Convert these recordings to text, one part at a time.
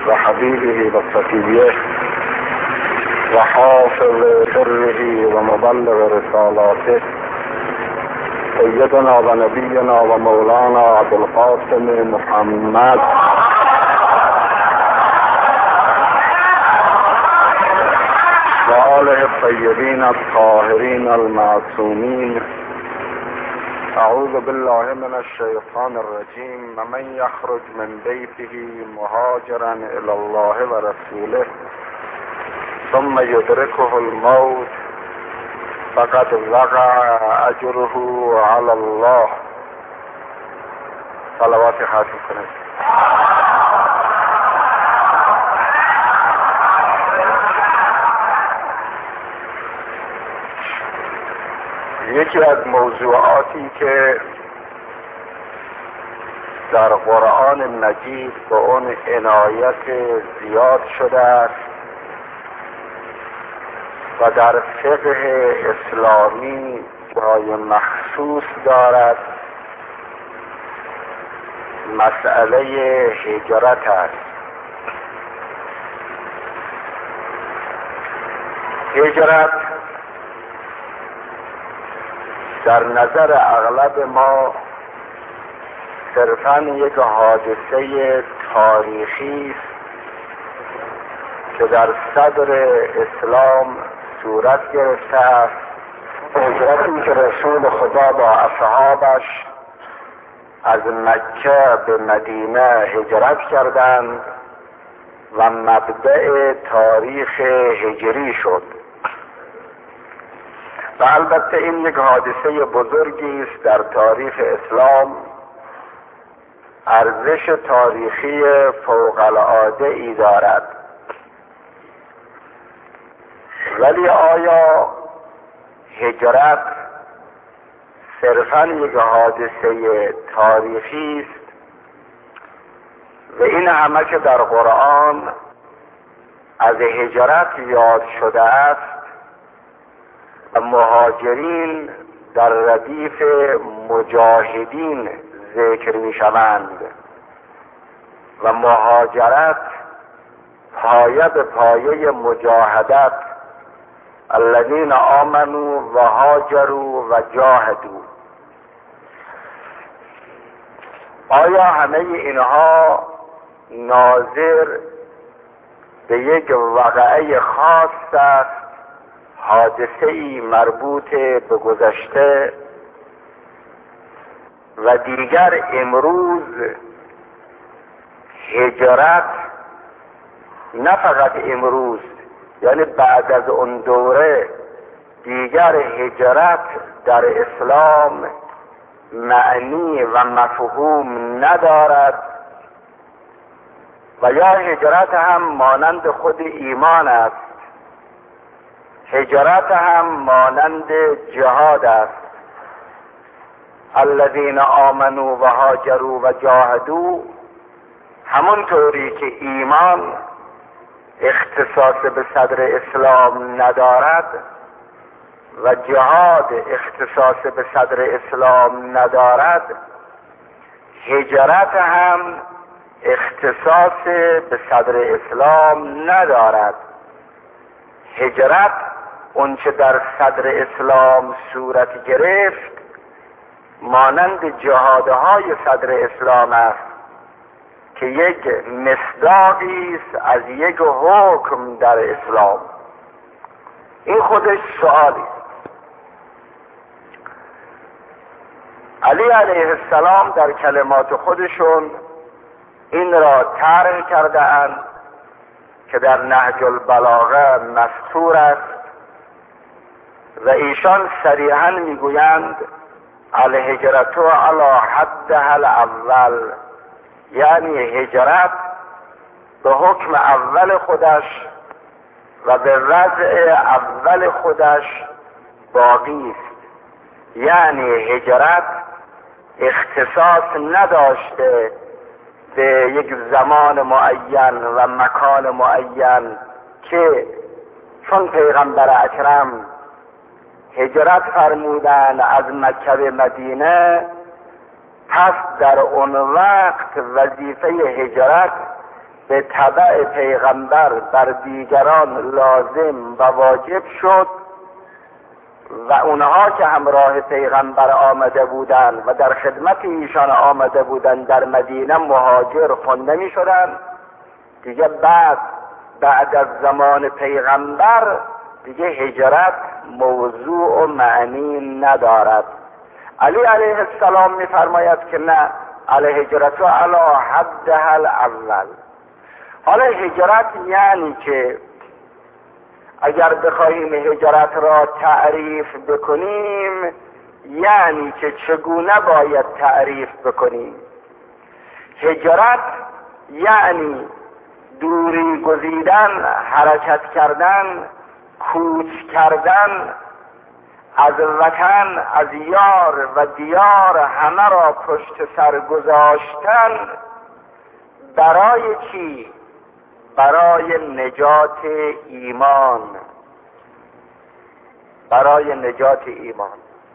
وحبيبه وصفيه وحافظ سره ومبلغ رسالاته سيدنا ونبينا ومولانا أبو القاسم محمد وآله الطيبين الطاهرين المعصومين. أعوذ بالله من الشيطان الرجيم. ومن يخرج من بيته مهاجرا إلى الله ورسوله ثم يدركه الموت فقد وقع أجره على الله. صلوات خاتم کنید. یکی از موضوعاتی که در قرآن مجید به اون عنایت زیاد شده است و در فقه اسلامی جای مخصوص دارد مسئله هجرت است. هجرت در نظر اغلب ما صرفاً یک حادثه تاریخی است که در صدر اسلام صورت گرفته است. هجرتی که رسول خدا با اصحابش از مکه به مدینه هجرت کردند و مبدأ تاریخ هجری شد. و البته این یک حادثه بزرگی است در تاریخ اسلام، ارزش تاریخی فوق العاده ای دارد. ولی آیا هجرت صرفاً یک حادثه تاریخی است؟ و این همه که در قرآن از هجرت یاد شده است و مهاجرین در ردیف مجاهدین ذکر می شوند و مهاجرت پایه به پایه مجاهدت، الذین آمنوا و هاجروا و جاهدوا. آیا همه اینها ناظر به یک واقعه خاص است، حادثه ای مربوط به گذشته، و دیگر امروز هجرت نه فقط امروز، یعنی بعد از اون دوره دیگر هجرت در اسلام معنی و مفهوم ندارد و یا هجرت هم مانند خود ایمان است، هجرت هم مانند جهاد است. الذین آمنوا و هاجروا و جاهدوا، همون طوری که ایمان اختصاص به صدر اسلام ندارد و جهاد اختصاص به صدر اسلام ندارد، هجرت هم اختصاص به صدر اسلام ندارد. هجرت اونچه در صدر اسلام صورت گرفت مانند جهادهای صدر اسلام است که یک مصداقی است از یک حکم در اسلام. این خودش سوالی است. علی علیه السلام در کلمات خودشون این را طرح کرده اند که در نهج البلاغه مستور است و ایشان صریحاً میگویند الهجرت علی حدها الاول، یعنی هجرت به حکم اول خودش و به وضع اول خودش باقی است. یعنی هجرت اختصاص نداشته به یک زمان معین و مکان معین که چون پیغمبر اکرم هجرت فرمودن از مکه به مدینه، پس در اون وقت وظیفه هجرت به تبع پیغمبر بر دیگران لازم و واجب شد و اونها که همراه پیغمبر آمده بودند و در خدمت ایشان آمده بودند در مدینه مهاجر خوانده می شدند. دیگه بعد از زمان پیغمبر دیگه هجرت موضوع و معنی ندارد. علی علیه السلام می فرماید که نه، الهجرت علی حدها الاول. حالا هجرت یعنی که اگر بخواهیم هجرت را تعریف بکنیم یعنی که چگونه باید تعریف بکنیم. هجرت یعنی دوری گزیدن، حرکت کردن، کوچ کردن از وطن، از یار و دیار همه را پشت سر گذاشتن. برای چی؟ برای نجات ایمان. برای نجات ایمان.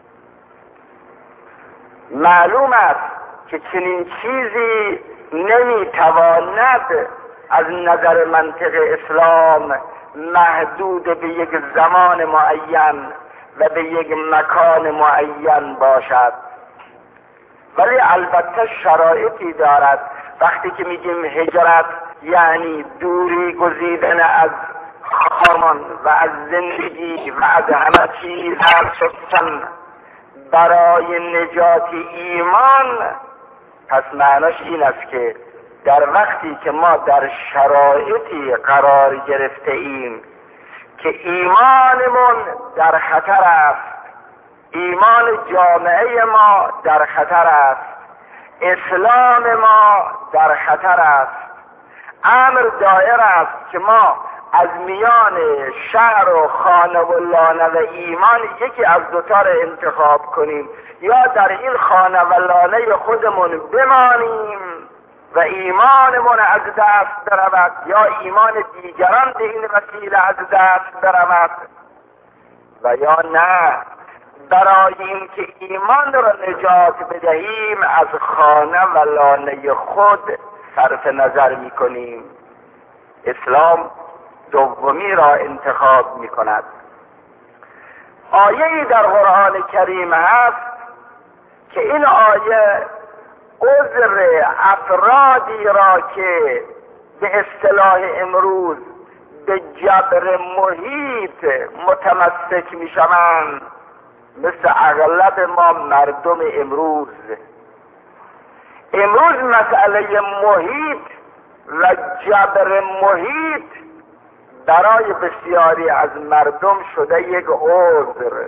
معلوم است که چنین چیزی نمیتواند از نظر منطق اسلام محدود به یک زمان معین و به یک مکان معین باشد، ولی البته شرایطی دارد. وقتی که میگیم هجرت یعنی دوری گزیدن از خامان و از زندگی و از همه چیز شدن برای نجات ایمان، پس معناش این است که در وقتی که ما در شرایطی قرار گرفته ایم که ایمانمون در خطر است، ایمان جامعه ما در خطر است، اسلام ما در خطر است، امر دایر است که ما از میان شهر و خانه و لانه و ایمان یکی از دوتا را انتخاب کنیم، یا در این خانه و لانه خودمون بمانیم و ایمانمون از دست برود، یا ایمان دیگران به این وسیله از دست برود، و یا نه برای اینکه ایمان را نجات بدهیم از خانه و لانه خود صرف نظر میکنیم. اسلام دومی را انتخاب میکند. آیه‌ای در قرآن کریم هست که این آیه عذر افرادی را که به اصطلاح امروز به جبر محیط متمسک میشوند، مثل اغلب ما مردم امروز مسئله محیط و جبر محیط برای بسیاری از مردم شده یک عذر.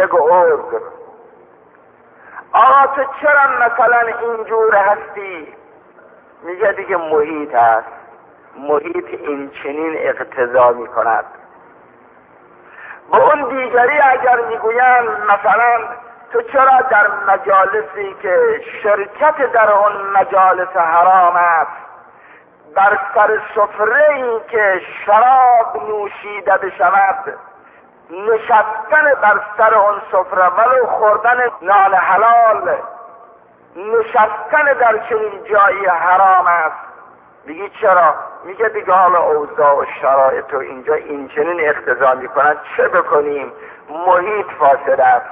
آقا تو چرا مثلا اینجور هستی؟ میگه دیگه محیط هست، محیط این چنین اقتضا میکند. با اون دیگری اگر میگویند مثلا تو چرا در مجالسی که شرکت در اون مجالس حرام است، بر سر سفره‌ای که شراب نوشیده بشود نشستن بر سر اون سفره ولو خوردن نان حلال، نشستن در چنین جایی حرام است؟ میگی چرا؟ میگه دیگه حالا اوضاع و شرایط و اینجا این چنین اقتضا میکنن، چه بکنیم؟ محیط فاسد است.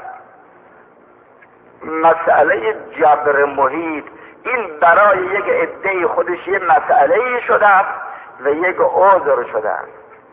مسئله جبر محیط این برای یک عده خودش یه مسئله شده است و یک عذر شده است.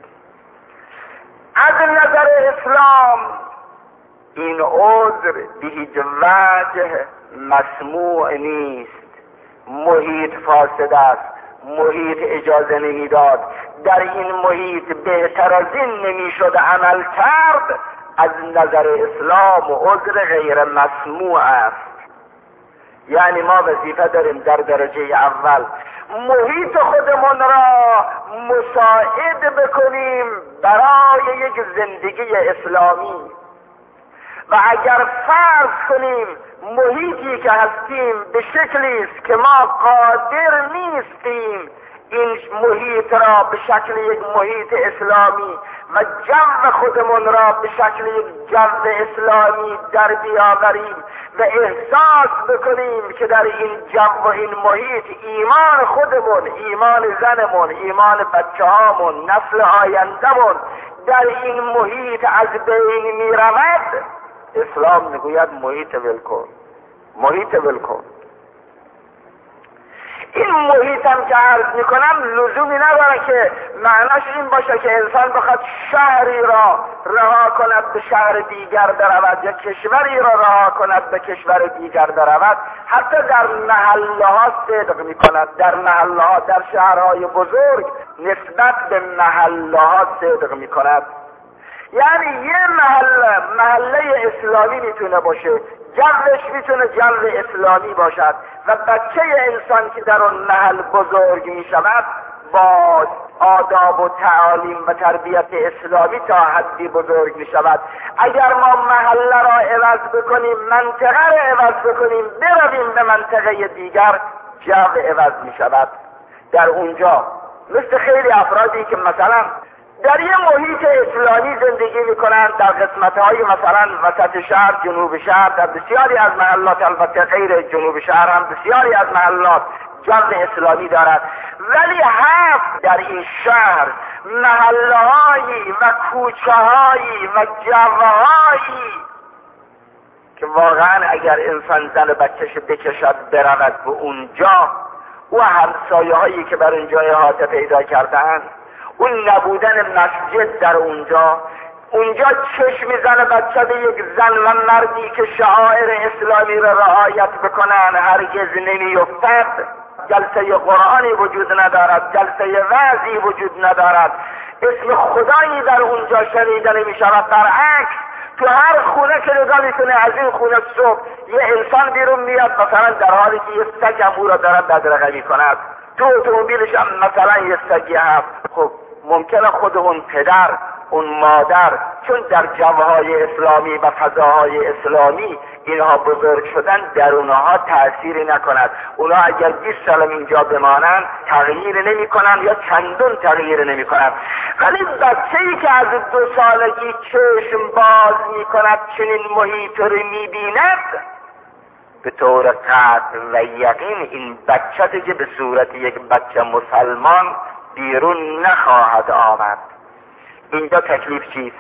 از نظر اسلام این عذر به هیچ وجه مسموع نیست. محیط فاسد است، محیط اجازه نمیداد، در این محیط بهتر از این نمیشد عمل کرد. از نظر اسلام عذر غیر مسموع است. یعنی ما وظیفه داریم در درجه اول محیط خودمون را مساعد بکنیم برای یک زندگی اسلامی، و اگر فرض کنیم محیطی که هستیم به شکلی است که ما قادر نیستیم این محیط را به شکل یک محیط اسلامی و جو خودمون را به شکل یک جو اسلامی در بیاوریم و احساس بکنیم که در این جو و این محیط ایمان خودمون، ایمان زنمون، ایمان بچه هامون، نسل آیندهمون در این محیط از بین می رود، اسلام میگوید محیط ولکن، محیط ولکن. این محیط هم که عرض میکنم لزومی نداره که معناش این باشه که انسان بخواد شهری را رها کند به شهر دیگر برود یا کشوری را رها کند به کشور دیگر برود. حتی در محله ها صدق میکند، در محله ها، در شهرهای بزرگ نسبت به محله ها صدق میکند. یعنی یه محله اسلامی میتونه باشه، جوش میتونه جو اسلامی باشد و بچه انسان که در اون محل بزرگ میشود با آداب و تعالیم و تربیت اسلامی تا حدی بزرگ میشود. اگر ما محله را عوض بکنیم، منطقه را عوض بکنیم، برویم به منطقه دیگر، جو عوض میشود. در اونجا مثل خیلی افرادی که مثلا در یه محیط اسلامی زندگی میکنند، در قسمت‌های مثلا وسط شهر، جنوب شهر، در بسیاری از محلات، البته غیر جنوب شهر هم بسیاری از محلات جو اسلامی دارد، ولی هست در این شهر محله‌هایی و کوچه‌هایی و جوهایی که واقعا اگر انسان زن بچه‌ش بکشد برود به اونجا، و همسایه‌هایی که بر اونجا احاطه پیدا کرده‌اند، اون نبودن مسجد در اونجا چشم زن بچه به یک زن و مردی که شعائر اسلامی را رعایت بکنن هرگز نمی‌افتد. جلسه قرآنی وجود ندارد، جلسه وعظی وجود ندارد، اسم خدایی در اونجا شنیده نمی‌شود. برعکس تو هر خونه که نگاه میکنه، از این خونه صبح یه انسان بیرون میاد مثلا در حالی که یه سگ هم او را دارد بدرقه میکند، تو اتومبیلش هم مثلا یه سگی هست. خب ممکنه خود اون پدر، اون مادر، چون در جوهای اسلامی و فضاهای اسلامی اینها بزرگ شدن، در اونها تأثیری نکند. اونها اگر 20 سال اینجا بمانند تغییر نمی کنند یا چندون تغییر نمی کنند. ولی بچه‌ای که از 2 سالگی چشم باز می کند چنین محیط رو می بیند، به طور قطع و یقین این بچه که به صورت یک بچه مسلمان بیرون نخواهد آمد. اینجا تکلیف چیست؟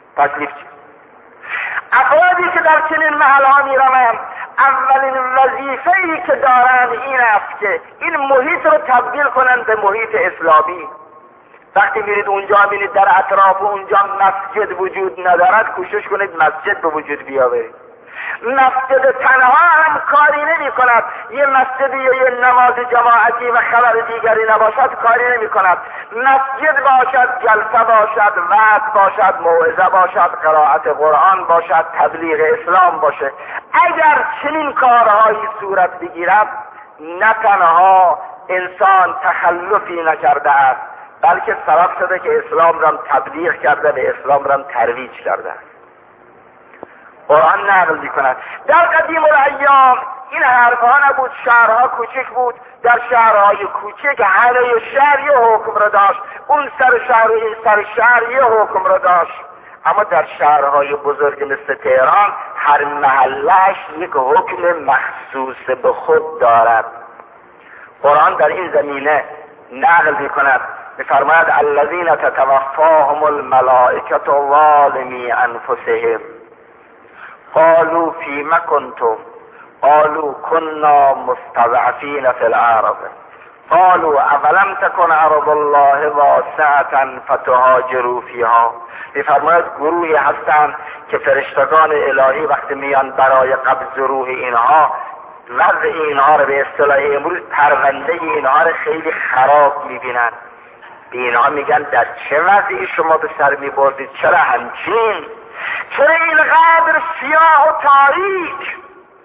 افرادی که در چنین محلها می روند، اولین وظیفه‌ای که دارند این است که این محیط رو تبدیل کنند به محیط اسلامی. وقتی میرید اونجا بینید در اطراف اونجا مسجد وجود ندارد، کوشش کنید مسجد به وجود بیاورید. مسجد تنها هم کاری نمی کند، یه مسجد یا یه نماز جماعتی و خبر دیگری نباشد کاری نمی کند. مسجد باشد، جلسه باشد، وعظ باشد، موعظه باشد، قرائت قرآن باشد، تبلیغ اسلام باشه. اگر چنین کارهایی صورت بگیرد، نه تنها انسان تخلفی نکرده است، بلکه سبب شده که اسلام را تبلیغ کرده و اسلام را ترویج کرده است. قرآن نقل می‌کند در قدیم الایام این حرفها نبود، شهرها کوچک بود، در شهرهای کوچک همه شهر یه حکم را داشت، اون سر شهر و این سر شهر یه حکم را داشت. اما در شهرهای بزرگ مثل تهران هر محلهش یک حکم مخصوص به خود دارد. قرآن در این زمینه نقل می‌کند، می‌فرماید الذین تتوفاهم الملائکة ظالمی انفسهم قالوا فيما كنتم قالوا كنا مستضعفين في الأرض قالوا اولم تكن ارض الله واسعة فتهاجروا فيها. می‌فرماید گروهی هستند که فرشتگان الهی وقتی میان برای قبض روح اینها، وضع اینها رو به اصطلاح امروز پرونده اینها رو خیلی خراب می‌بینند. به اینها میگن در چه وضعی شما به سر می‌بردید؟ چرا همچین؟ چرا اینقدر سیاه و تاریک؟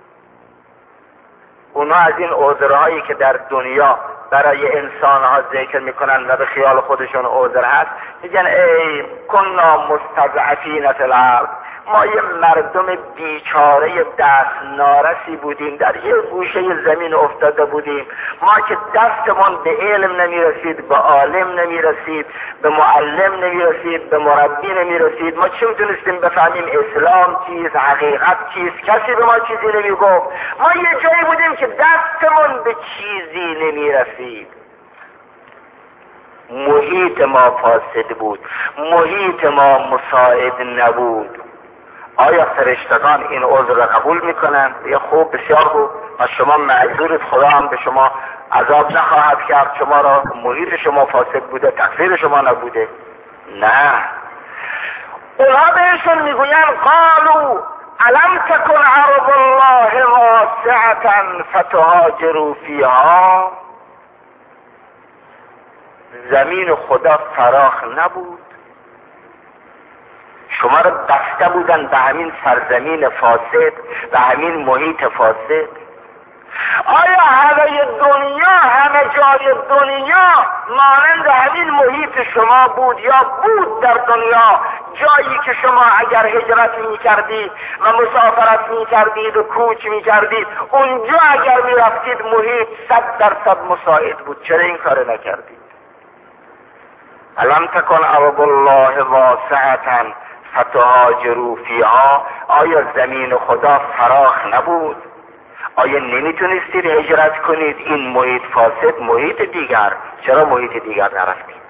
اونا از این عذرهایی که در دنیا برای انسانها ذکر میکنن و به خیال خودشون عذر هست، میگن ای کنا مستضعفین فی الارض، ما یه مردم بیچاره دست نارسی بودیم، در یه گوشه زمین افتاده بودیم، ما که دستمون به علم نمیرسید، به عالم نمیرسید، به معلم نمیرسید، به مربی نمیرسید، ما چه میتونستیم بفهمیم اسلام چیست، حقیقت چیست؟ کسی به ما چیزی نمیگفت. ما یه جایی بودیم که دستمون به چیزی نمیرسید. محیط ما فاسد بود، محیط ما مساعد نبود. آیا فرشتگان این عذر را قبول میکنند؟ یا خوب، بسیار خوب، و شما معذورید، خدا هم به شما عذاب نخواهد کرد، شما را محیط شما فاسد بوده، تقصیر شما نبوده. نه، اونها بهشون میگوین قالوا الم تکن ارض الله واسعة فتهاجروا فیها. زمین خدا فراخ نبود؟ شما را بسته بودن به همین سرزمین فاسد، به همین محیط فاسد؟ آیا همه دنیا، همه جای دنیا مانند همین محیط شما بود یا بود در دنیا جایی که شما اگر هجرت می کردید و مسافرت می کردید و کوچ می کردید، اونجا اگر می رفتید محیط 100% مساعد بود؟ چرا این کار نکردید؟ الم تکن ارض الله واسعة فتهاجروا فیها. آیا زمین خدا فراخ نبود؟ آیا نمیتونستید هجرت کنید؟ این محیط فاسد، محیط دیگر، چرا محیط دیگر نرفتید؟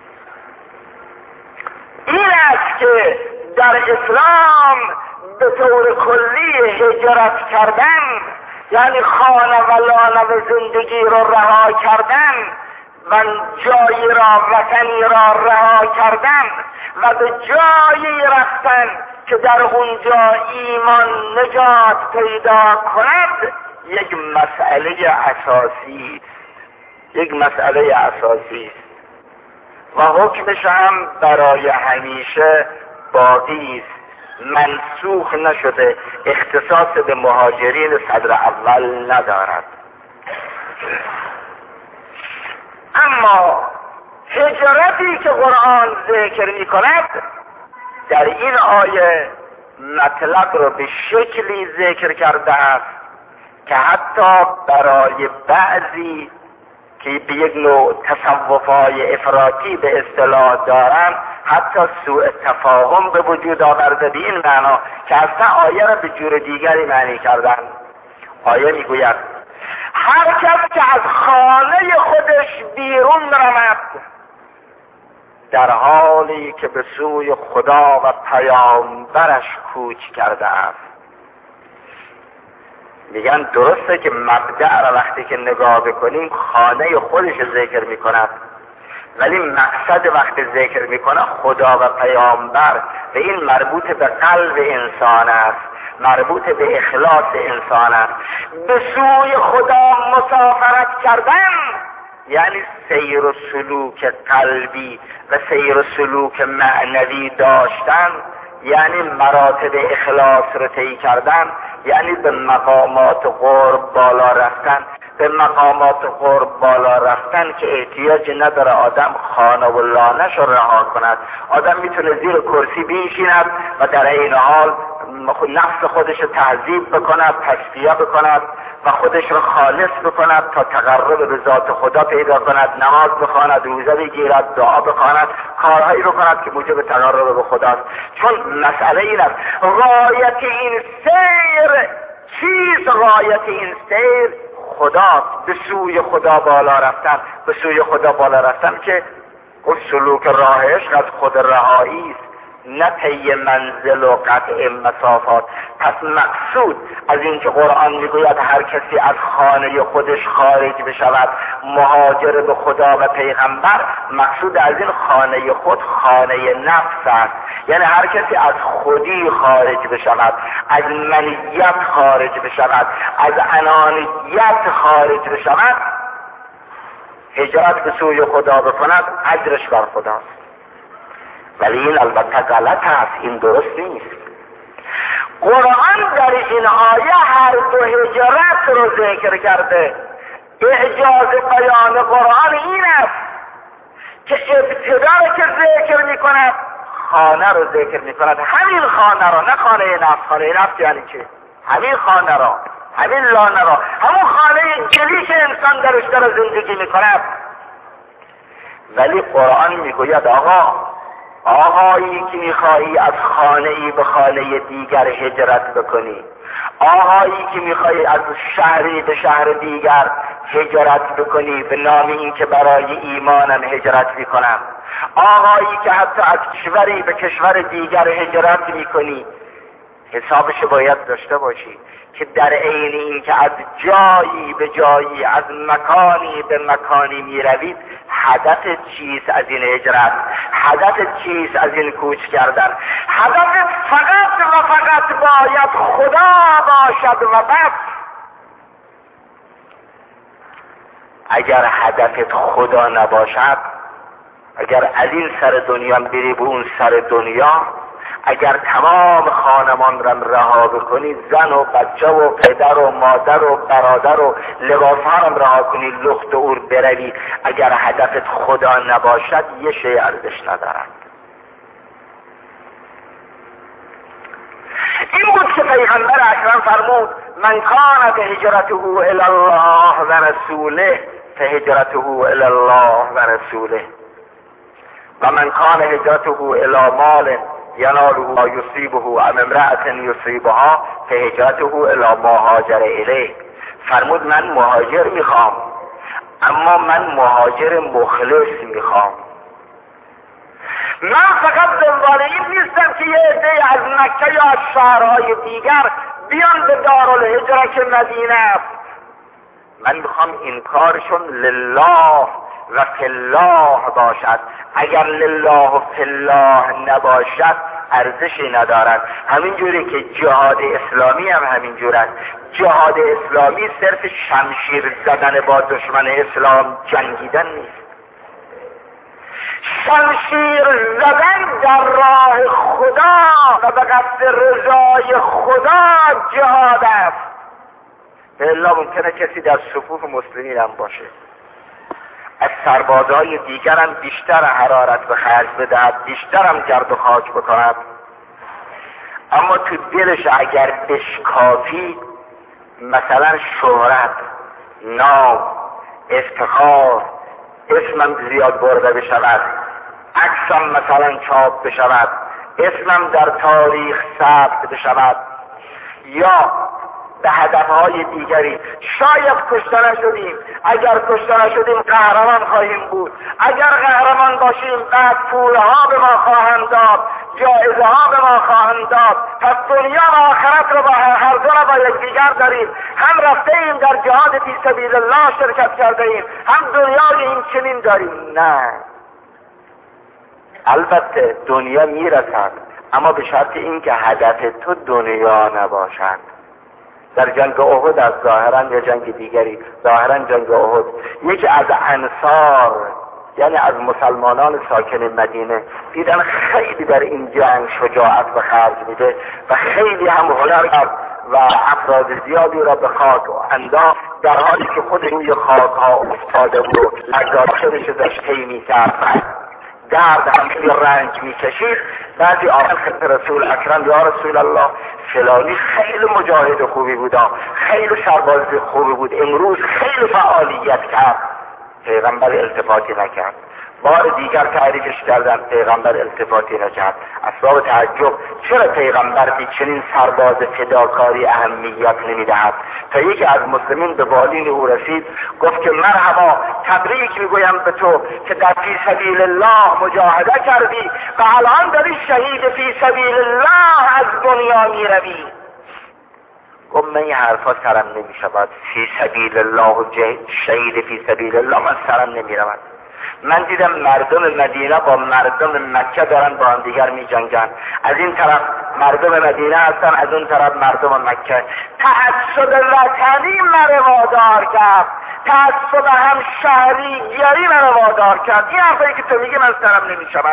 این است که در اسلام به طور کلی هجرت کردن یعنی خانه و لانه و زندگی رو رها کردن و جایی را، وطنی را رها کردن و به جایی رفتن که در اونجا ایمان نجات پیدا کند یک مسئله اساسی است، یک مسئله اساسی است و حکمش هم برای همیشه باقی است، منسوخ نشده، اختصاص به مهاجرین صدر اول ندارد. اما هجرتی که قرآن ذکر می کند در این آیه مطلب رو به شکلی ذکر کرده است که حتی برای بعضی که به یک نوع تصوف‌های افراطی به اصطلاح دارن حتی سوء تفاهم به وجود آورده، به این معنا که اصلا آیه را به جور دیگری معنی کردن. آیه میگوید هر کس که از خانه خودش بیرون رمد در حالی که به سوی خدا و پیامبرش کوچ کرده است. میگن درسته که مبدأ را وقتی که نگاه بکنیم خانه خودش ذکر میکند، ولی مقصد وقتی ذکر میکنه خدا و پیامبر، به این مربوط به قلب انسان است، مربوط به اخلاص انسان است. به سوی خدا مسافرت کردن یعنی سیر و سلوک قلبی و سیر و سلوک معنوی داشتن، یعنی مراتب اخلاص رو طی کردن، یعنی به مقامات قرب بالا رفتن. به مقامات قرب بالا رفتن که احتیاج نداره آدم خانه و لانش رو رها کند. آدم میتونه زیر کرسی بنشیند و در این حال نفس خودش رو تهذیب بکند، تصفیه بکند و خودش رو خالص بکند تا تقرب به ذات خدا پیدا کند، نماز بخواند، روزه بگیرد، دعا بخواند، کارهایی رو کند که موجب تقرب به خداست. چون مسئله این است غایت این سیر چیز، غایت این سیر خدا، به سوی خدا بالا رفتن. به سوی خدا بالا رفتن که اون سلوک راه عشق از خود رهایی است، نه طی منزل و قطع مسافات. پس مقصود از این که قرآن میگوید هر کسی از خانه خودش خارج بشود مهاجر به خدا و پیغمبر، مقصود از این خانه خود خانه نفس است. یعنی هر کسی از خودی خارج بشود، از منیت خارج بشود، از انانیت خارج بشود، هجرت به سوی خدا بکند، اجرش بر خداست. ولی این البته غلط است، این درست نیست. قرآن در این آیه هر دو هجرت رو ذکر کرده. اعجاز بیان قرآن این است که ابتدا که ذکر می کند خانه رو ذکر میکند. همین خانه رو، نه خانه نفس. خانه نفس یعنی چه؟ همین خانه رو، همین لانه رو، همون خانه گلی که انسان درش داره زندگی میکند. ولی قرآن میگوید آقایی که میخواهی از خانه ای به خانه دیگر هجرت بکنی، آقایی که میخواهی از شهری به شهر دیگر هجرت بکنی به نام این که برای ایمانم هجرت میکنم، آقایی که حتی از کشوری به کشور دیگر هجرت میکنی، حسابش باید داشته باشی که در عین این که از جایی به جایی، از مکانی به مکانی میروید، هدف چیست از این هجرت؟ هدف چیست از این کوچ کردن؟ هدف فقط و فقط باید خدا باشد و بس. اگر هدفت خدا نباشد، اگر از این سر دنیا بری به اون سر دنیا، اگر تمام خانمان را رها بکنی، زن و بچه و پدر و مادر و برادر و لباسها را رها کنی، لخت و اور بروی، اگر هدفت خدا نباشد، یه شی ارزش ندارد. این بود که پیغمبر اکرم فرمود من کانت هجرته الی الله و رسوله فهجرته الی الله و رسوله و من کان هجرته الی مال یناله ما یصیبه ام امرأة یصیبها فهجرته الی ما هاجر الیه. فرمود من مهاجر میخوام، اما من مهاجر مخلص میخوام. من فقط دنبال این نیستم که یه عده از مکه یا از شهرهای دیگر بیان به دارالهجره که مدینه است. من میخوام این کارشون لله و فی الله باشد. اگر لله و فی الله نباشد ارزشی ندارد. همین جوری که جهاد اسلامی هم همین جور است. جهاد اسلامی صرف شمشیر زدن با دشمن اسلام، جنگیدن نیست. شمشیر زدن در راه خدا و به قصد رضای خدا جهاد است. الا ممکنه کسی در صفوف مسلمین هم باشه، از سربازهای دیگر هم بیشتر حرارت به خرج بدهد، بیشتر هم گرد و خاک بکند، اما تو دلش اگر بشکافی، مثلا شهرت، نام، افتخار، اسمم زیاد برده بشود، عکسم مثلا چاپ بشود، اسمم در تاریخ ثبت بشود، یا به هدفهای دیگری. شاید کشته نشدیم، اگر کشته نشدیم قهرمان خواهیم بود، اگر قهرمان باشیم بعد پولها به ما خواهند داد، جایزه ها به ما خواهند داد. پس دنیا و آخرت رو با هر دو را با یکدیگر داریم. هم رفته ایم در جهاد فی سبیل الله شرکت کرده ایم، هم دنیای این چنین داریم. نه، البته دنیا میرسد، اما به شرط این که هدف تو دنیا نباشد. در جنگ احد از ظاهرا یا جنگ دیگری، ظاهرا جنگ احد، یکی از انصار یعنی از مسلمانان ساکن مدینه دیدن خیلی در این جنگ شجاعت به خرج میده و خیلی هم هنر کرد و افراد زیادی را به خاک انداخت، در حالی که خود روی خاک ها افتاده بود و لگاخرش داشت طی میکرد، درد هم رنج میکشید. بعضی آمد خدمت رسول اکرم یا رسول الله فلانی خیلی مجاهد خوبی بود، خیلی سرباز خوبی بود، امروز خیلی فعالیت کرد. پیغمبر التفاتی نکرد. بار دیگر تعریفش کردن، پیغمبر التفاتی نکرد. اسباب تعجب چرا پیغمبر به چنین سرباز فداکاری اهمیت نمیدهد؟ تا یکی از مسلمین به بالین او رسید، گفت که مرحبا، تبریک میگویم به تو که در فی سبیل الله مجاهده کردی و الان داری شهید فی سبیل الله از دنیا میروی. گفت من این حرفا سرم نمیشود، فی سبیل الله و شهید فی سبیل الله من سرم نمیرود. من دیدم مردم مدینه با مردم مکه دارن با هم دیگر می جنگن. از این طرف مردم مدینه هستن، از اون طرف مردم مکه. تعصب وطنی من وادار کرد، تعصب هم شهریگری من وادار کرد. این حرفایی که تو میگی من سرم نمیشود.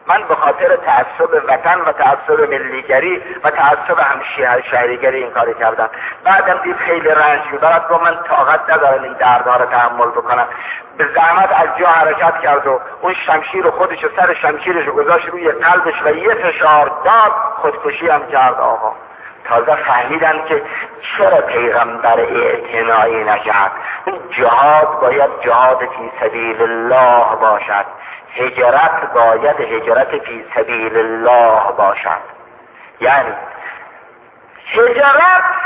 من به خاطر تعصب وطن و تعصب ملیگری و تعصب شهریگری این کاری کردم. بعدم دید خیلی رنج میبرد، گفت من طاقت ندارم این دردها رو تحمل بکنم. به زحمت از جا حرکت کرد و اون شمشیر خودش و سر شمشیرش گذاشت روی قلبش و یه فشار داد، خودکشی هم کرد. آقا تازه فهمیدن که چرا پیغمبر اعتنایی نکرد. این جهاد باید جهاد فی سبیل الله باشد، هجرت باید هجرت فی سبیل الله باشد. یعنی هجرت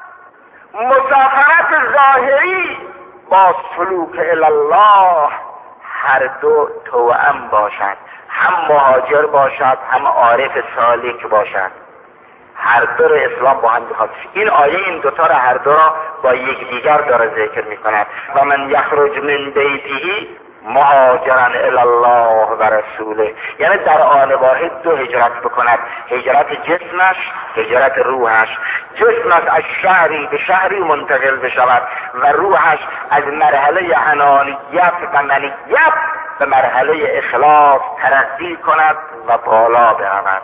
مسافرت ظاهری با سلوک الی الله هر دو توأم باشد، هم مهاجر باشد هم عارف سالک باشد. هر دو رو اسلام با هم میخواد. این آیه این دوتا رو هر دو را با یکدیگر داره ذکر میکند. و من یخرج من بیته مهاجرا الی الله و رسوله، یعنی در آن واحد دو هجرت بکند، هجرت جسمش، هجرت روحش. جسمش از شهری به شهری منتقل بشود و روحش از مرحله انانیت و منیت به مرحله اخلاص ترقی کند و بالا برود.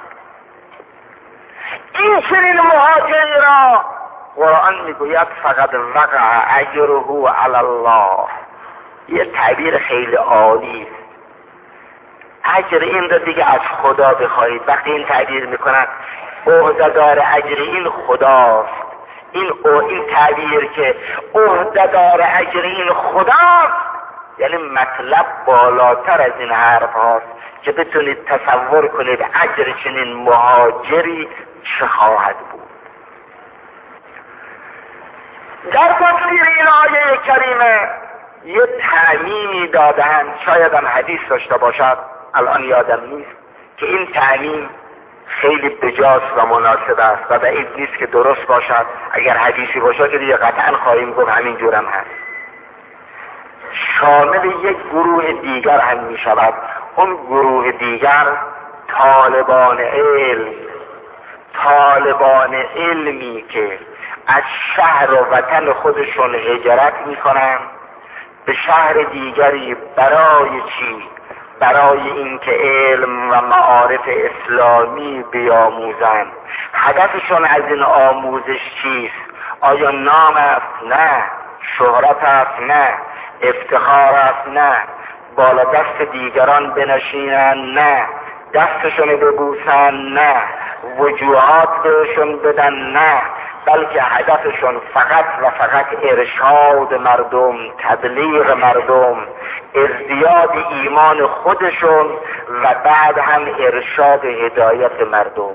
این چنین مهاجری را قرآن میگوید فقط وقع اجره علی الله. یه تعبیر خیلی عالی است. اجر این را دیگه از خدا بخواهید. وقتی این تعبیر میکنند عهده‌دار اجر این خداست، این تعبیر که عهده‌دار اجر این خداست، یعنی مطلب بالاتر از این حرف هاست که بتونید تصور کنید اجر چنین مهاجری چه خواهد بود. در تفسیر این آیه کریمه یه تعمیمی دادن، شاید هم حدیث داشته باشد، الان یادم نیست، که این تعمیم خیلی بجاست و مناسب است و بعید نیست که درست باشد. اگر حدیثی باشد که دیگه قطعا خواهیم گفت همین جورم هست. شامل یک گروه دیگر هم می شود. اون گروه دیگر طالبان علمی که از شهر و وطن خودشون هجرت می کنن به شهر دیگری. برای چی؟ برای اینکه علم و معارف اسلامی بیاموزند. هدفشون از این آموزش چیست؟ آیا نام است؟ نه. شهرت است؟ نه. افتخار است؟ نه. بالا دست دیگران بنشینن؟ نه. دستشون ببوسن؟ نه. وجوهات بهشون بدن؟ نه. بلکه هدفشون فقط و فقط ارشاد مردم، تبلیغ مردم، ازدیاد ایمان خودشون و بعد هم ارشاد هدایت مردم.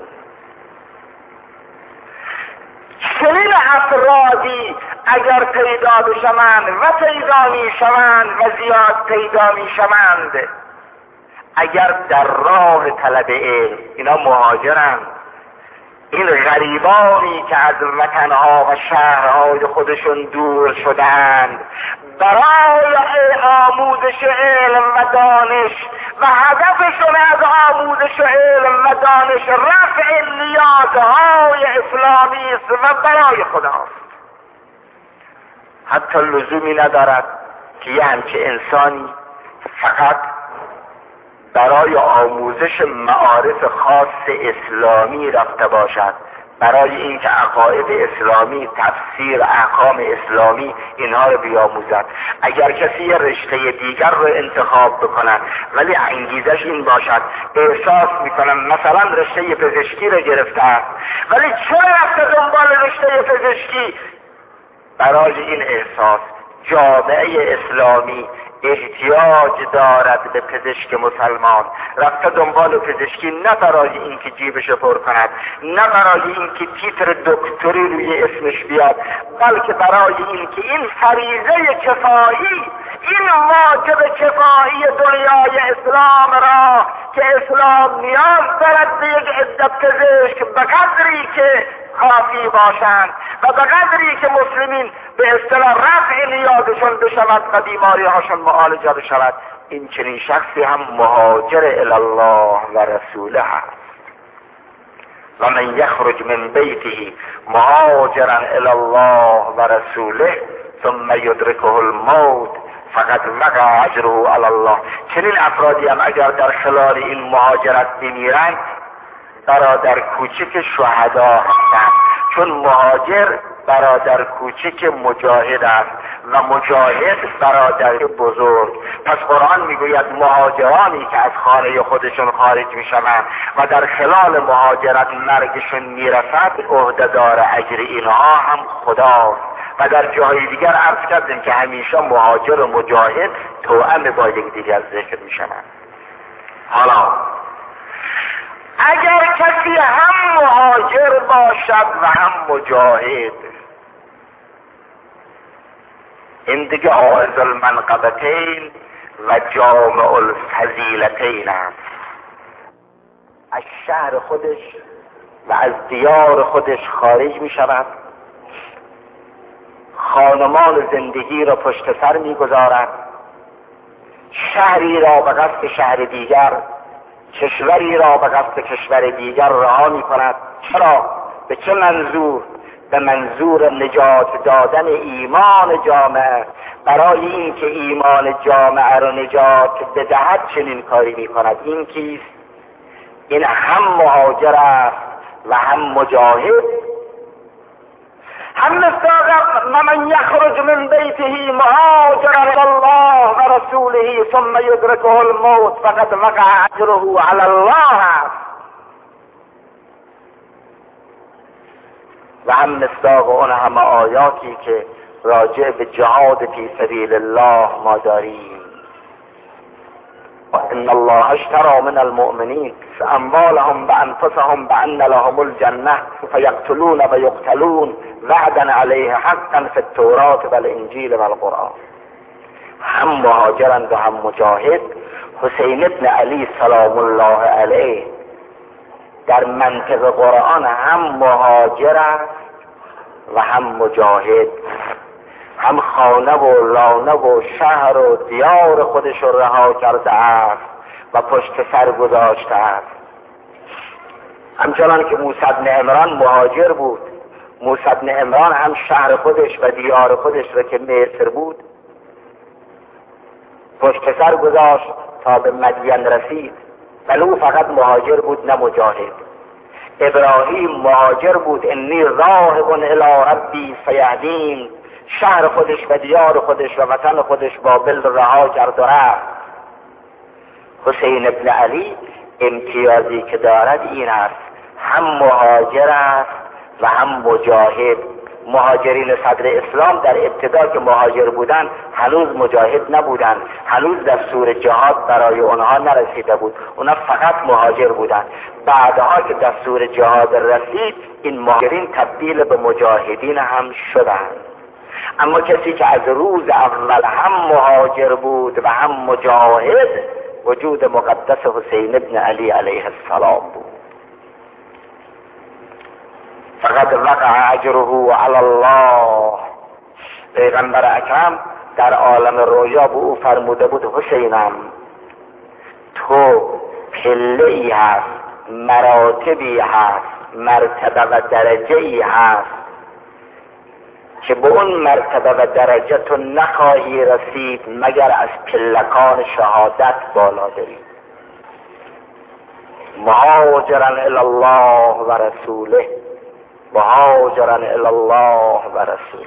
چنین افرادی اگر پیدا بشوند و پیدا میشوند و زیاد پیدا میشوند، اگر در راه طلب علم، اینا مهاجرند، این غریبانی که از وطنها و شهرهای خودشون دور شدند برای آموزش علم و دانش و هدفشون از آموزش علم و دانش رفع نیازهای اسلامی است و برای خداست. حتی لزومی ندارد که یه همچه انسانی فقط برای آموزش معارف خاص اسلامی رفته باشد، برای اینکه عقاید اسلامی، تفسیر احکام اسلامی اینها رو بیاموزد. اگر کسی یه رشته دیگر رو انتخاب بکند ولی انگیزش این باشد، احساس میکنم مثلا رشته پزشکی رو گرفته ولی چرا رفته دنبال رشته پزشکی؟ برای این احساس جامعه اسلامی احتیاج دارد به پزشک مسلمان، رفته دنبال پزشکی نه برای اینکه جیبش پر کند، نه برای اینکه تیتر دکتری روی اسمش بیاد، بلکه برای اینکه این فریضه کفایی، این واجب کفایی دنیای اسلام را که اسلام نیاز دارد به یک عدت پزشک به قدری که کافی باشند و به قدری که مسلمین به اصطلاح رفع نیازشون بشود و بیماری هاشون معالجه بشود، این چنین شخصی هم مهاجر الی الله و رسوله هست. و من یخرج من بیته مهاجرا الی الله و رسوله ثم یدرکه الموت فقط وقع اجره علی الله. چنین افرادی هم اگر در خلال این مهاجرت بمیرند برادر کوچک شهدا هستند، چون مهاجر برادر کوچک مجاهد است و مجاهد برادر بزرگ. پس قرآن میگوید مهاجرانی که از خانه خودشون خارج میشوند و در خلال مهاجرت مرگشون میرسد، عهده‌دار اجر اینها هم خداست. و در جای دیگر عرض کردیم که همیشه مهاجر و مجاهد توأم با یکدیگر ذکر میشوند. حالا اگر کسی هم مهاجر باشد و هم مجاهد، این دیگه عائض المنقبتین و جامع الفضیلتین است. از شهر خودش و از دیار خودش خارج می شود، خانمان زندگی را پشت سر می گذارد، شهری را به قصد شهر دیگر، کشوری را به قصد کشور دیگر رها می کند. چرا؟ به چه منظور؟ به منظور نجات دادن ایمان جامعه. برای این که ایمان جامعه را نجات بدهد چنین کاری می کند. این کیست؟ این هم مهاجر است و هم مجاهد. هم مصداق من یخرج من بیته مهاجرا الی الله و رسوله ثم یدرکه الموت فقد وقع اجره علی الله است. و هم مصداق اون همه آیاتی که راجع به جهاد فی سبیل الله ما داریم. ان الله اشترى من المؤمنین اموالهم بانفسهم بان لهم الجنه فیقتلون و یقتلون وعدا علیه حقا فی التوراة والانجیل والقرآن. هم مهاجرند و هم مجاهد. حسین ابن علی سلام الله علیه در منطق قرآن هم مهاجر است و هم مجاهد، هم خانه و لانه و شهر و دیار خودش رو رها کرده است و پشت سر گذاشته است. همچنان که موسی بن عمران مهاجر بود، موسی بن عمران هم شهر خودش و دیار خودش رو که مصر بود پشت سر گذاشت تا به مدین رسید، ولی او فقط مهاجر بود نه مجاهد. ابراهیم مهاجر بود، انی راهب الی ربی سیهدین، شهر خودش و دیار خودش و وطن خودش بابل رها کرد و رفت. حسین ابن علی امتیازی که دارد این است، هم مهاجر است و هم مجاهد. مهاجرین صدر اسلام در ابتدا که مهاجر بودن هنوز مجاهد نبودن، هنوز دستور جهاد برای اونها نرسیده بود، اونها فقط مهاجر بودن. بعدها که دستور جهاد رسید این مهاجرین تبدیل به مجاهدین هم شدند. اما کسی که از روز اول هم مهاجر بود و هم مجاهد، وجود مقدس حسین ابن علی علیه السلام بود. فقد وقع اجره علی الله. پیغمبر اکرم در عالم رویا به او فرموده بود حسینم تو پله‌ای هست، مراتبی هست، مرتبه و درجه‌ای هست که به اون مرتبه و درجه تو نخواهی رسید مگر از پلکان شهادت بالا بری. مهاجرا الی الله و رسوله، مهاجرا الی الله و رسوله.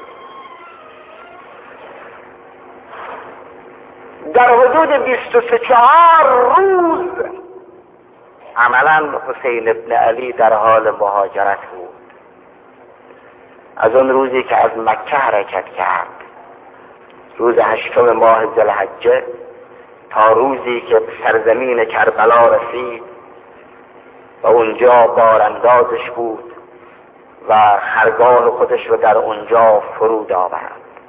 در حدود 24 روز عملا حسین ابن علی در حال مهاجرت بود. از اون روزی که از مکه حرکت کرد، روز 8 ماه ذوالحجه، تا روزی که سرزمین کربلا رسید و اونجا باراندازش بود و خرگاه خودش رو در اونجا فرود آورد.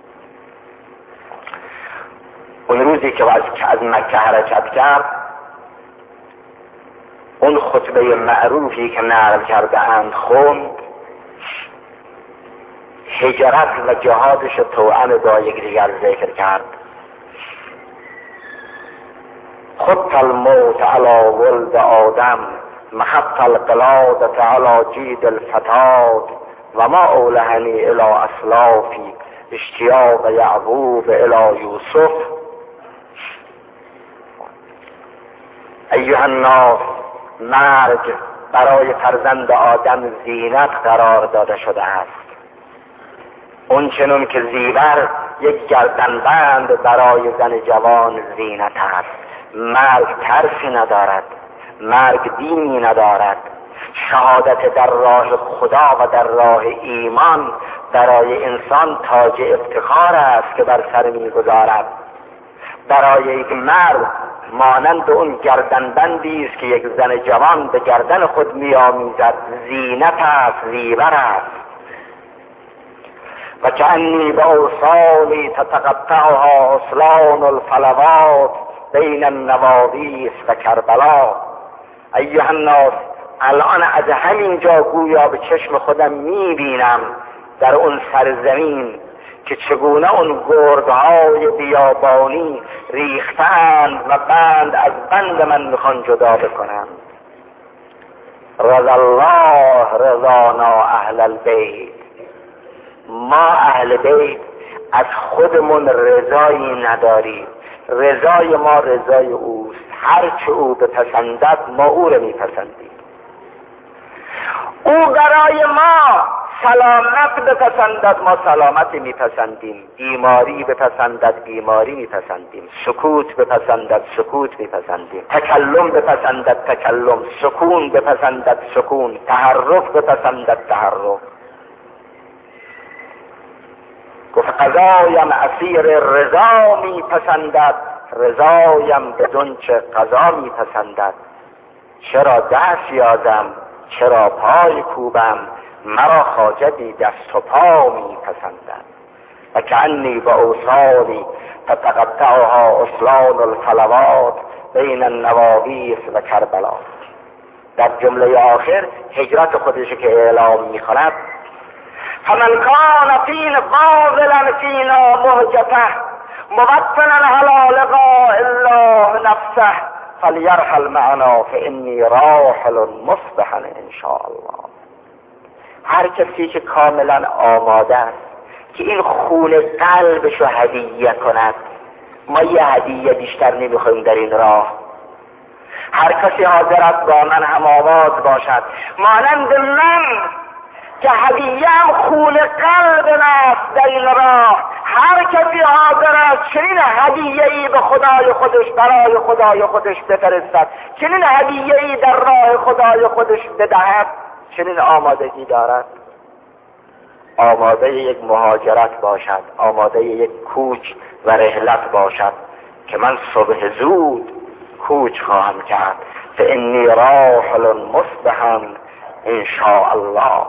اون روزی که از مکه حرکت کرد، اون خطبه معروفی که نقل کرده اند خوند، هجرت و جهادش توأم با یکدیگر ذکر کرد. خط الموت علی ولد آدم، محط القلادة علی جید الفتات، و ما اولهنی الی اسلافی اشتیاق یعقوب الی یوسف، ایها الناس، مرگ برای فرزند آدم زینت قرار داده شده است، اون چنون که زیور یک گردنبند برای زن جوان زینت است. مرگ ترسی ندارد، مرگ دینی ندارد. شهادت در راه خدا و در راه ایمان برای انسان تاج افتخار است که بر سر میگذارد. برای یک مرد مانند اون گردنبندی است که یک زن جوان به گردن خود میآمیزد زینت است، زیور است. و کأنی بأوصالی تتقطعها اصلان الفلوات بین النواویس و کربلا. ایها الناس، الان از همینجا گویا به چشم خودم میبینم در اون سرزمین که چگونه اون گردهای بیابانی ریختند و بند از بند من میخوان جدا بکنم. رضا الله رضانا اهل البیت، ما اهل بیت از خودمون رضایی نداریم، رضای ما رضای اوست. هرچه او بپسندد ما او رو میپسندیم. او برای ما سلامت بپسندد ما سلامتی میپسندیم، بیماری بپسندد بیماری میپسندیم، سکوت بپسندد سکوت میپسندیم، تکلم بپسندد تکلم، سکون بپسندد سکون، تحرک بپسندد تحرک. گفت قضایم اسیر رضا میپسندد، رضایم بدون چه قضا میپسندد. چرا دست یازم چرا پای کوبم، مرا خواجه دست و پا میپسندد. و کأنی بأوصالی تتقطعها اصلان الفلوات بین النواویس و کربلا. در جمله آخر هجرت خودش که اعلام میکند، فمن کان فینا فاضلا فینا مهجته موطنا علی لقاء الله نفسه فلیرحل معنا فانی راحل مصبحا ان شاء الله. هر کسی که کاملا آماده است که این خون قلبش رو هدیه کند، ما یه هدیه بیشتر نمیخوایم در این راه. هر کسی حاضر است با من هم آواز باشد، مانند من که هدیه‌ام خون قلب است در این راه. هر کسی حاضر است چنین هدیه‌ای به خدای خودش برای خدای خودش بفرستد، چنین هدیه‌ای در راه خدای خودش بدهد، چنین آمادگی دارد. آماده یک مهاجرت باشد، آماده یک کوچ و رحلت باشد که من صبح زود کوچ خواهم کرد، فانی راحل مصبحا ان شاء الله.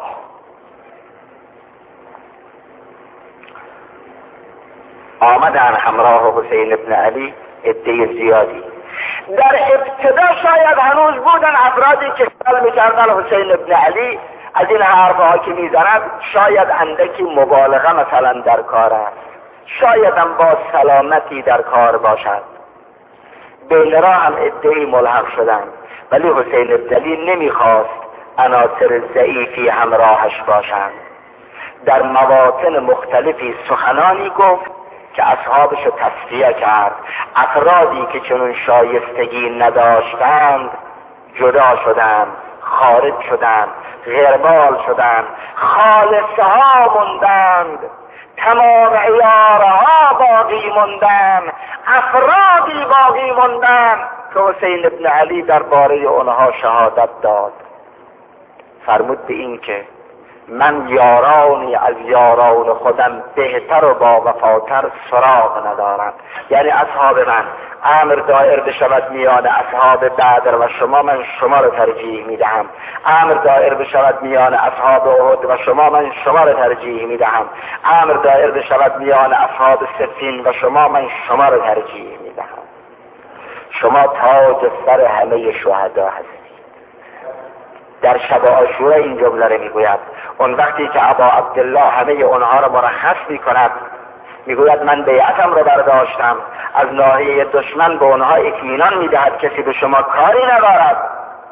آمدن همراه حسین ابن علی عده زیادی. در ابتدا شاید هنوز بودن افرادی که سوال میکردن حسین ابن علی از این حرفها که میزند شاید اندکی مبالغه مثلا در کار است، شاید هم با سلامتی در کار باشد. بین راه هم عده‌ای ملحق شدند، ولی حسین ابن علی نمیخواست عناصر ضعیفی همراهش باشند. در مواطن مختلفی سخنانی گفت که اصحابش رو تصفیه کرد. افرادی که چنون شایستگی نداشتند جدا شدند، خارج شدند، غیربال شدند، خالصه ها موندند، تمام عیارها باقی موندند، افرادی باقی موندند که حسین ابن علی درباره اونها شهادت داد. فرمود به این که من یارانی از یاران خودم بهتر و با وفاتر سراغ ندارم. یعنی اصحاب من امر دایر بشود میان اصحاب بدر و شما، من شما رو ترجیح میدهم. امر دایر بشود میان اصحاب احد و شما، من شما رو ترجیح میدهم. امر دایر بشود میان اصحاب صفین و شما، من شما رو ترجیح میدهم. شما تاج سر همه شهدا هستید. در شب عاشورا این جمله رو میگوید. اون وقتی که ابا عبدالله همه اونها رو مرخص میکند، میگوید من بیعتم رو برداشتم، از ناحیه دشمن به اونها اطمینان میدهد کسی به شما کاری ندارد.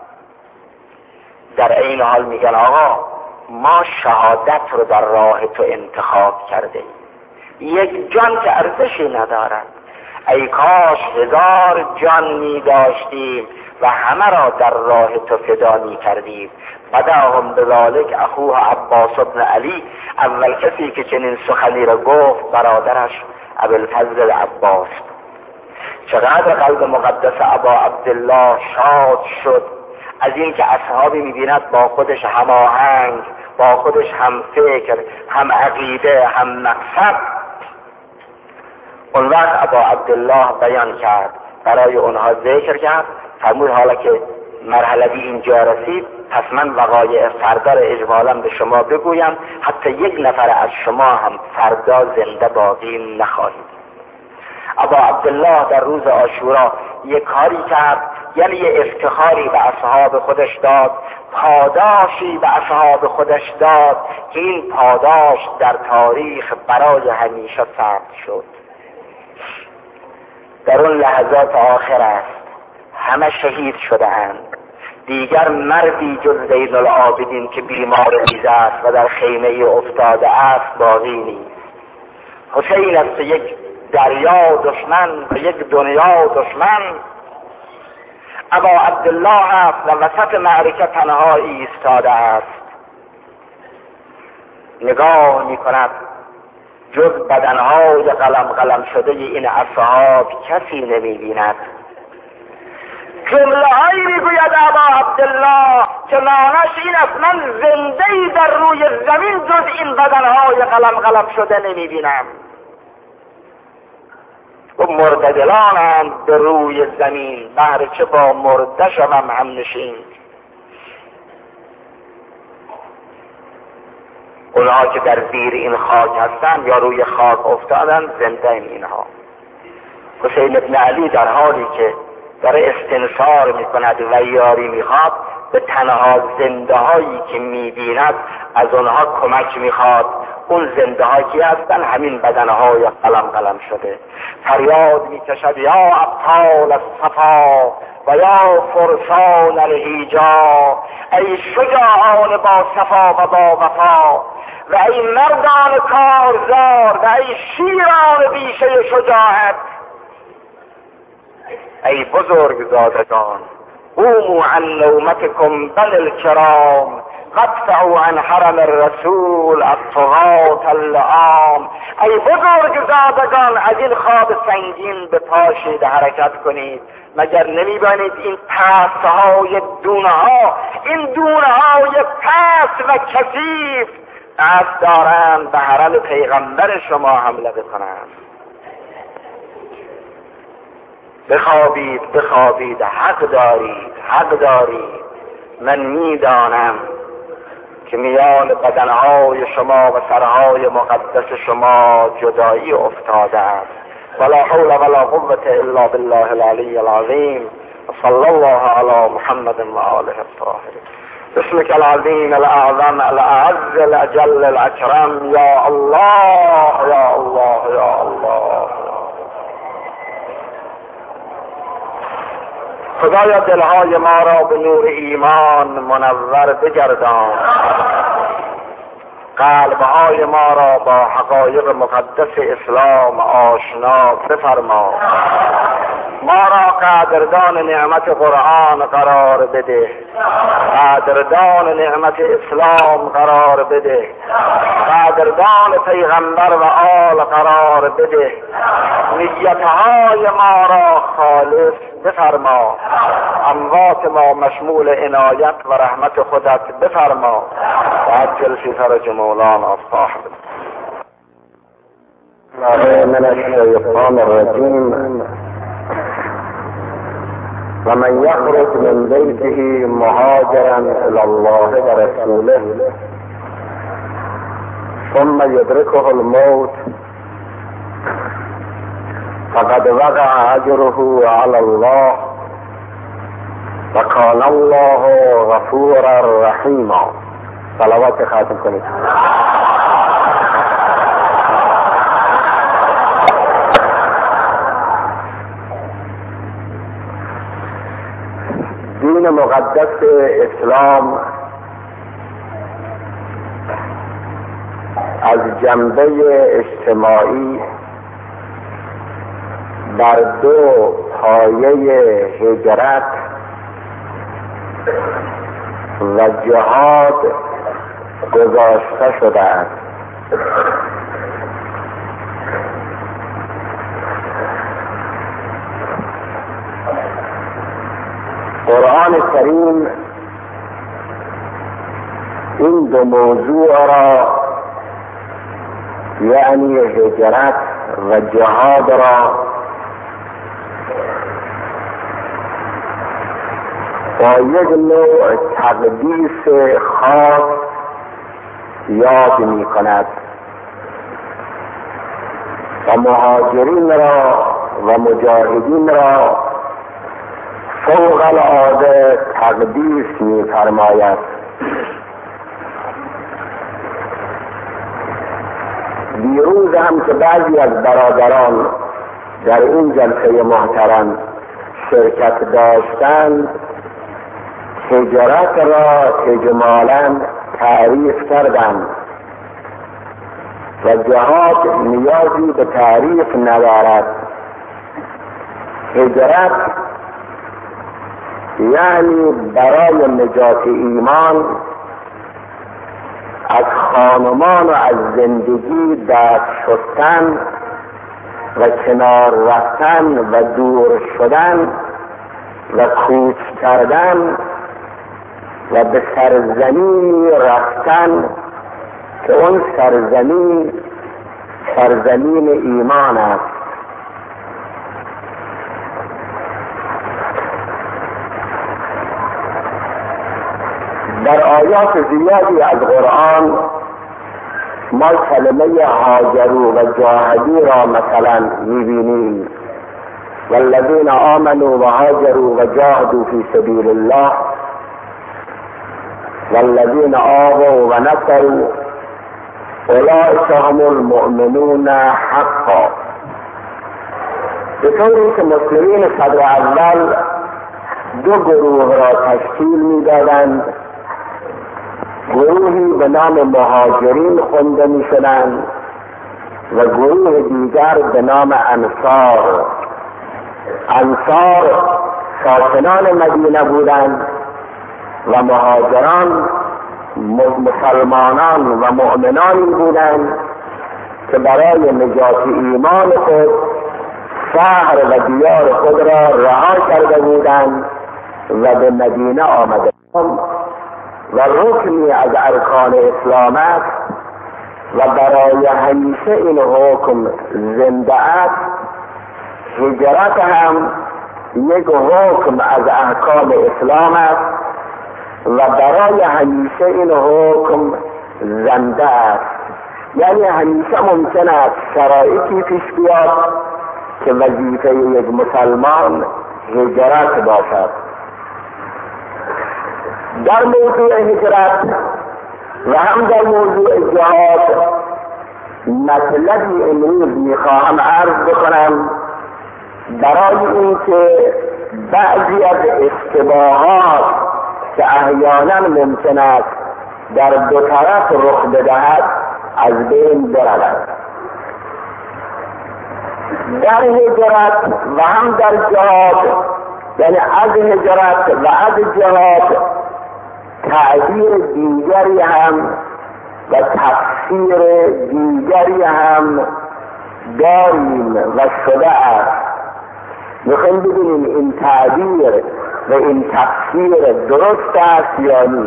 در این حال میگن آقا ما شهادت رو در راه تو انتخاب کرده، یک جان که ارزشی ندارد. ای کاش 1000 جان می داشتیم و همه را در راه تو فدا می کردید. بداهم بذالک اخوه عباس بن علی، اول کسی که چنین سخنی را گفت برادرش ابوالفضل عباس. چقدر قلب مقدس ابا عبدالله شاد شد از این که اصحابی میبیند با خودش هماهنگ، با خودش هم فکر، هم عقیده، هم مقصد. اون وقت ابا عبدالله بیان کرد، برای اونها ذکر کرد، فرمود حالا که مرحله اینجا رسید پس من وقایع فردا را اجمالا به شما بگویم، حتی یک نفر از شما هم فردا زنده باقی نخواهید. ابا عبدالله در روز عاشورا یک کاری کرد، یعنی یه افتخاری به اصحاب خودش داد، پاداشی به اصحاب خودش داد که این پاداش در تاریخ برای همیشه ثبت شد. در اون لحظات آخر است، همه شهید شده اند. دیگر مردی جز زین العابدین که بیمار ریزه است و در خیمه افتاده است باقی نیست. حسین است یک دریا دشمن و یک دنیا دشمن. ابا عبدالله است و وسط معرکه تنها ایستاده است. نگاه می کند جز بدنهای قلم شده این اصحاب کسی نمی بیند. جمله هایی می گوید ابا عبدالله که معناش این است من زنده‌ای در روی زمین جز این بدنهای قلم شده نمی بینم. و مرددلانند به روی زمین، بهر چه با مرده شوم هم نشین. اونها که در زیر این خاک هستند یا روی خاک افتادن زنده اینها. حسین ابن علی در حالی که داره استنصار میکند و یاری میخواد، به تنها زنده هایی که میبیند از اونها کمک میخواد. اون زنده ها کی هستن؟ همین بدنهای قلم شده. فریاد میکشد یا ابطال الصفا و یا فرسان الهیجا، ای شجاعان با صفا و با وفا، و ای مردان کارزار و ای شیران بیشه شجاعت، ای بزرگ زادگان قوموا عن نومتكم بل الكرام وادفعوا عن حرم الرسول الطغاة اللعام. ای بزرگ زادگان از این خواب سنگین به پاشید، حرکت کنید. مگر نمی‌بینید این پست‌های دونه‌ها، این دونه‌های پست و کثیف قصد دارند به حرم پیغمبر شما حمله بکنند. بخوابید، حق دارید. من میدانم که میان بدنهای شما و سرهای مقدس شما جدایی افتاده است. ولا حول ولا قوة الا بالله العلی العظیم. صلی الله علی محمد و آله الطاهرین. بسمك العظیم الاعظم الاعز الاجل الاکرم. یا الله یا الله یا الله. خدایا دلهای ما را به نور ایمان منور بگردان، قلبهای ما را با حقایق مقدس اسلام آشنا بفرما. ما را قدردان نعمت قرآن قرار بده، قدردان نعمت اسلام قرار بده، قدردان پیغمبر و آل قرار بده. نیتهای ما را خالص بفرما، اموات ما مشمول عنایت و رحمت خودت بفرما. و عجل فی فرج مولانا صاحب. من الشیطان الرجیم. و من یخرج من بیته مهاجرا الی الله و رسوله ثم یدرکه الموت فقد وقع اجره علی الله و کان الله غفورا رحیما. صلوات ختم کنید. دین مقدس اسلام از جنبه اجتماعی بر دو پایه هجرت و جهاد گذاشته شده است. قرآن کریم این دو موضوع را، یعنی هجرت و جهاد را، با یک نوع تقدیس خاص یاد می کند و مهاجرین را و مجاهدین را فوق العاده تقدیس می فرماید. دیروز هم که بعضی از برادران در این جلسه محترم شرکت داشتند، هجرت را اجمالاً تعریف کردند و جهاد نیازی به تعریف ندارد. هجرت یعنی برای نجات ایمان از خانمان و از زندگی دست شستن و کنار رفتن و دور شدن و کوچ کردن و به سرزمینی رفتن که اون سرزمین سرزمین ایمان است. در آیات زیادی از قرآن ما کلمه هاجروا و جاهدوا را مثلا میبینیم. والذین آمنوا و هاجروا و جاهدوا فی سبیل الله والذین آووا و نصروا اولئک هم المؤمنون حقا. به طوری که مسلمین صدر اول دو گروه را تشکیل میدادند. گروهی به نام مهاجرین خونده می شدند و گروه دیگر به نام انصار. انصار ساکنان مدینه بودند و مهاجران مسلمانان و مؤمنانی بودند که برای نجات ایمان خود شهر و دیار خود را رها کرده بودند و به مدینه آمده و رکنی از ارکان اسلام است و برای همیشه این حکم زنده است. هجرت هم یک حکم از احکام اسلام است و برای همیشه این حکم زنده است. یعنی همیشه ممکن است شرایطی پیش بیاد که وظیفه یک مسلمان هجرت باشد. در موضوع هجرت و هم در موضوع جهاد مطلبی امروز میخواهم عرض بکنم برای اینکه بعضی از اشتباهات که احیانا ممکن است در دو طرف رخ بدهد از بین برود. در هجرت و هم در جهاد، یعنی از هجرت و از جهاد تعبیر دیگری هم و تفسیر دیگری هم داریم و شده است. میخوایم ببینیم این تعبیر و این تفسیر درست است یا نیست.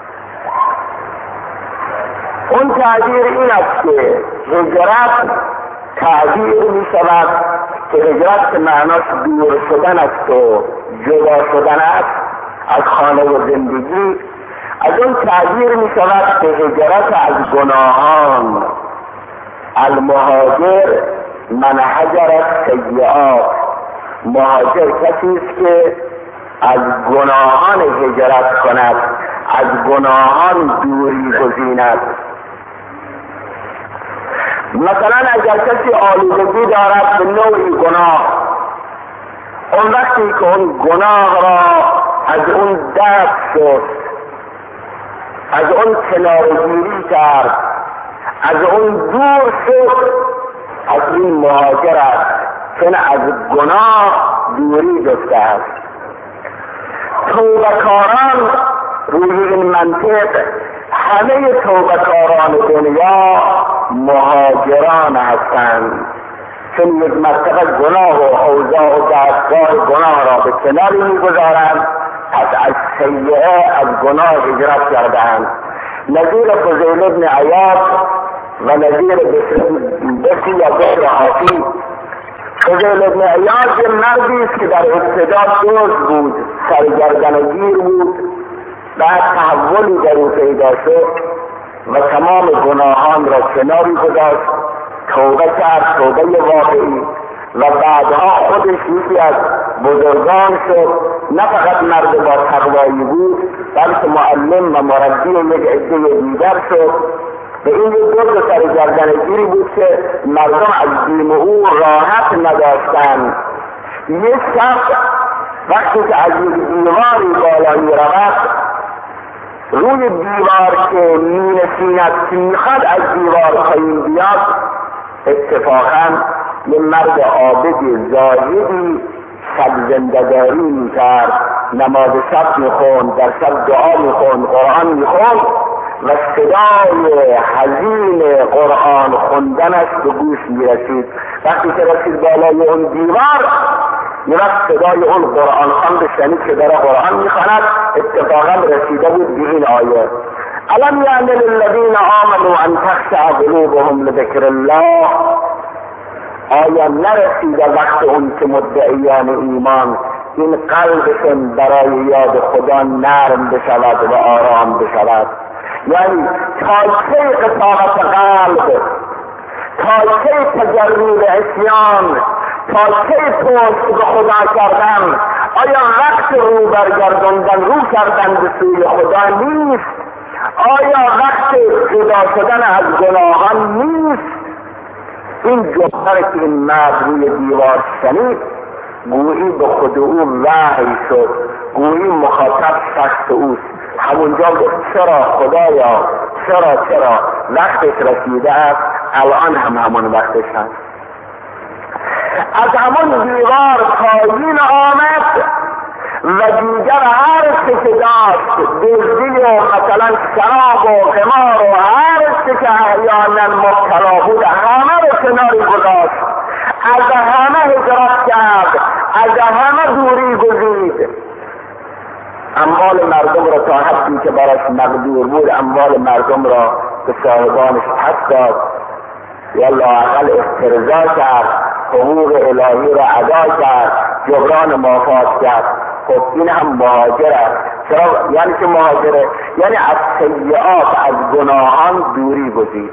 اون تعبیر این است که هجرت تعبیر می شود که هجرت که معناش دور شدن است و جدا شدن است از خانه و زندگی. از اون تعبیر می شود که هجرت از گناهان. المهاجر من هجر السیئات. مهاجر کسی است که از گناهان هجرت کند، از گناهان دوری گزیند. مثلا اگر کسی آلودگی دارد به نوعی گناه، اون وقتی که اون گناه را از اون دست شد، از اون کنارگیری کرد، از اون دور شد، از این مهاجر است، چون از گناه دوری جسته است. توبه‌کاران روی این منطق همه توبه‌کاران دنیا مهاجران هستند، چون یک مرتبه گناه و اوضاع و دستگاه گناه را به کناری میگذارند، پس از سیئه از گناه هجرت کردند. نظیر فضیل ابن عیاض و نظیر بسی یا بسر حافی. فضیل ابن عیاض یه مردی است که در ابتدا دزد بود، سرگردنگیر بود، بعد تحولی در او پیدا شد و تمام گناهان را کناری گذاشت، توبه کرد، توبه واقعی، و بعدها خودش یکی از بزرگان شد. نه فقط مرد با تقوایی بود، بلکه معلم و مربی یک عده دیگر شد. و این یک دزد سرگردنگیری بود که مردم از دین او راحت نداشتند. یک شخص وقتی که از یک دیواری بالا می رود، روی دیوار که می نشیند که میخواد از دیوار پایین بیاد، اتفاقا یه مرد عابد زاهدی شب زنده‌داری میکرد، نماز شب میخوند، در شب دعا میخوند، قرآن میخوند و صدای حزین قرآن خوندنش به گوش میرسید. وقتی که رسید بالای اون دیوار، یه وقت صدای اون قرآن خوان شنید که داره قرآن میخواند. اتفاقا رسیده بود به این آیه: الم یعن للذین آمنوا ان تخشع قلوبهم لذکر الله. آیا نرسیده وقت اون که مدعیان ایمان این قلبشون برای یاد خدا نرم بشود و آرام بشود؟ یعنی تا کی قساوت قلب، تا کی تجرد عصیان، تا کی پشت به خدا کردن؟ آیا وقت رو برگرداندن، رو کردن به سوی خدا نیست؟ آیا وقت جدا شدن از گناهان نیست؟ این جمله که این مرد روی دیوار شنید، گویی به خود او وحی شد، گویی مخاطب شخص اوست. همونجا گفت چرا خدایا، چرا وقتش رسیده است، الان همون وقتش هست. از همون دیوار پایین آمد و دیگر هر چه که داشت، دزدی و مثلا شراب و قمار و هر چه که احیانا مبتلا بود، همه رو کناری گذاشت، از همه هجرت کرد، از همه دوری گزید. اموال مردم را تا حدی که براش مقدور بود، اموال مردم را به صاحبانش پس داد، یا لااقل استرضا کرد، حقوق الهی را ادا کرد، جبران مافات کرد. خب این هم مهاجر است. چرا؟ یعنی که مهاجره یعنی از سیئات، از گناهان دوری گزید.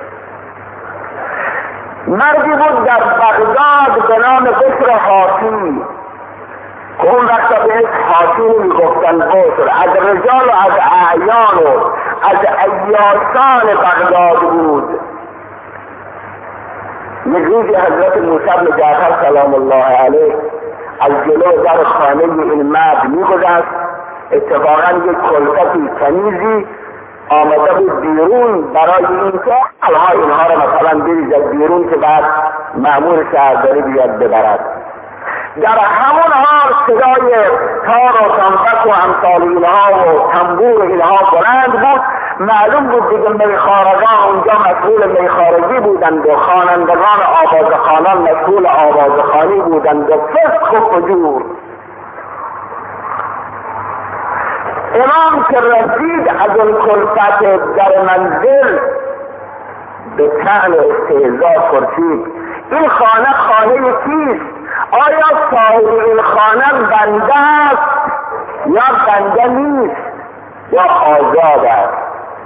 مردی بود در بغداد به نام بسر حاسی، که اون وقتا بهش حاسی میگفتن بسر، از رجال و از اعیان و از عیاشان بغداد بود. یک روزی حضرت موسی بن جعفر سلام الله علیه از جلو در خانه این مرد میگذشت. اتفاقا یک کلفتی تمیزی آمده بود بیرون برای اینکه اینها را مثلا بریزد بیرون که بعد مأمور شهرداری بیاد ببرد. در همون حال صدای تار و تنبک و امثال اینها و تنبور اینها بلند بود. معلوم بود دیگه میخارگان اونجا مسئول میخارگی بودند و خوانندگان آوازخوانان مسئول آوازخوانی بودند و فسق و فجور. امام که رسید از اون کلفت در منزل به طعن استهزا پرسید: این خانه کیست؟ آیا صاحب این خانه بنده است یا بنده نیست یا آزاد است؟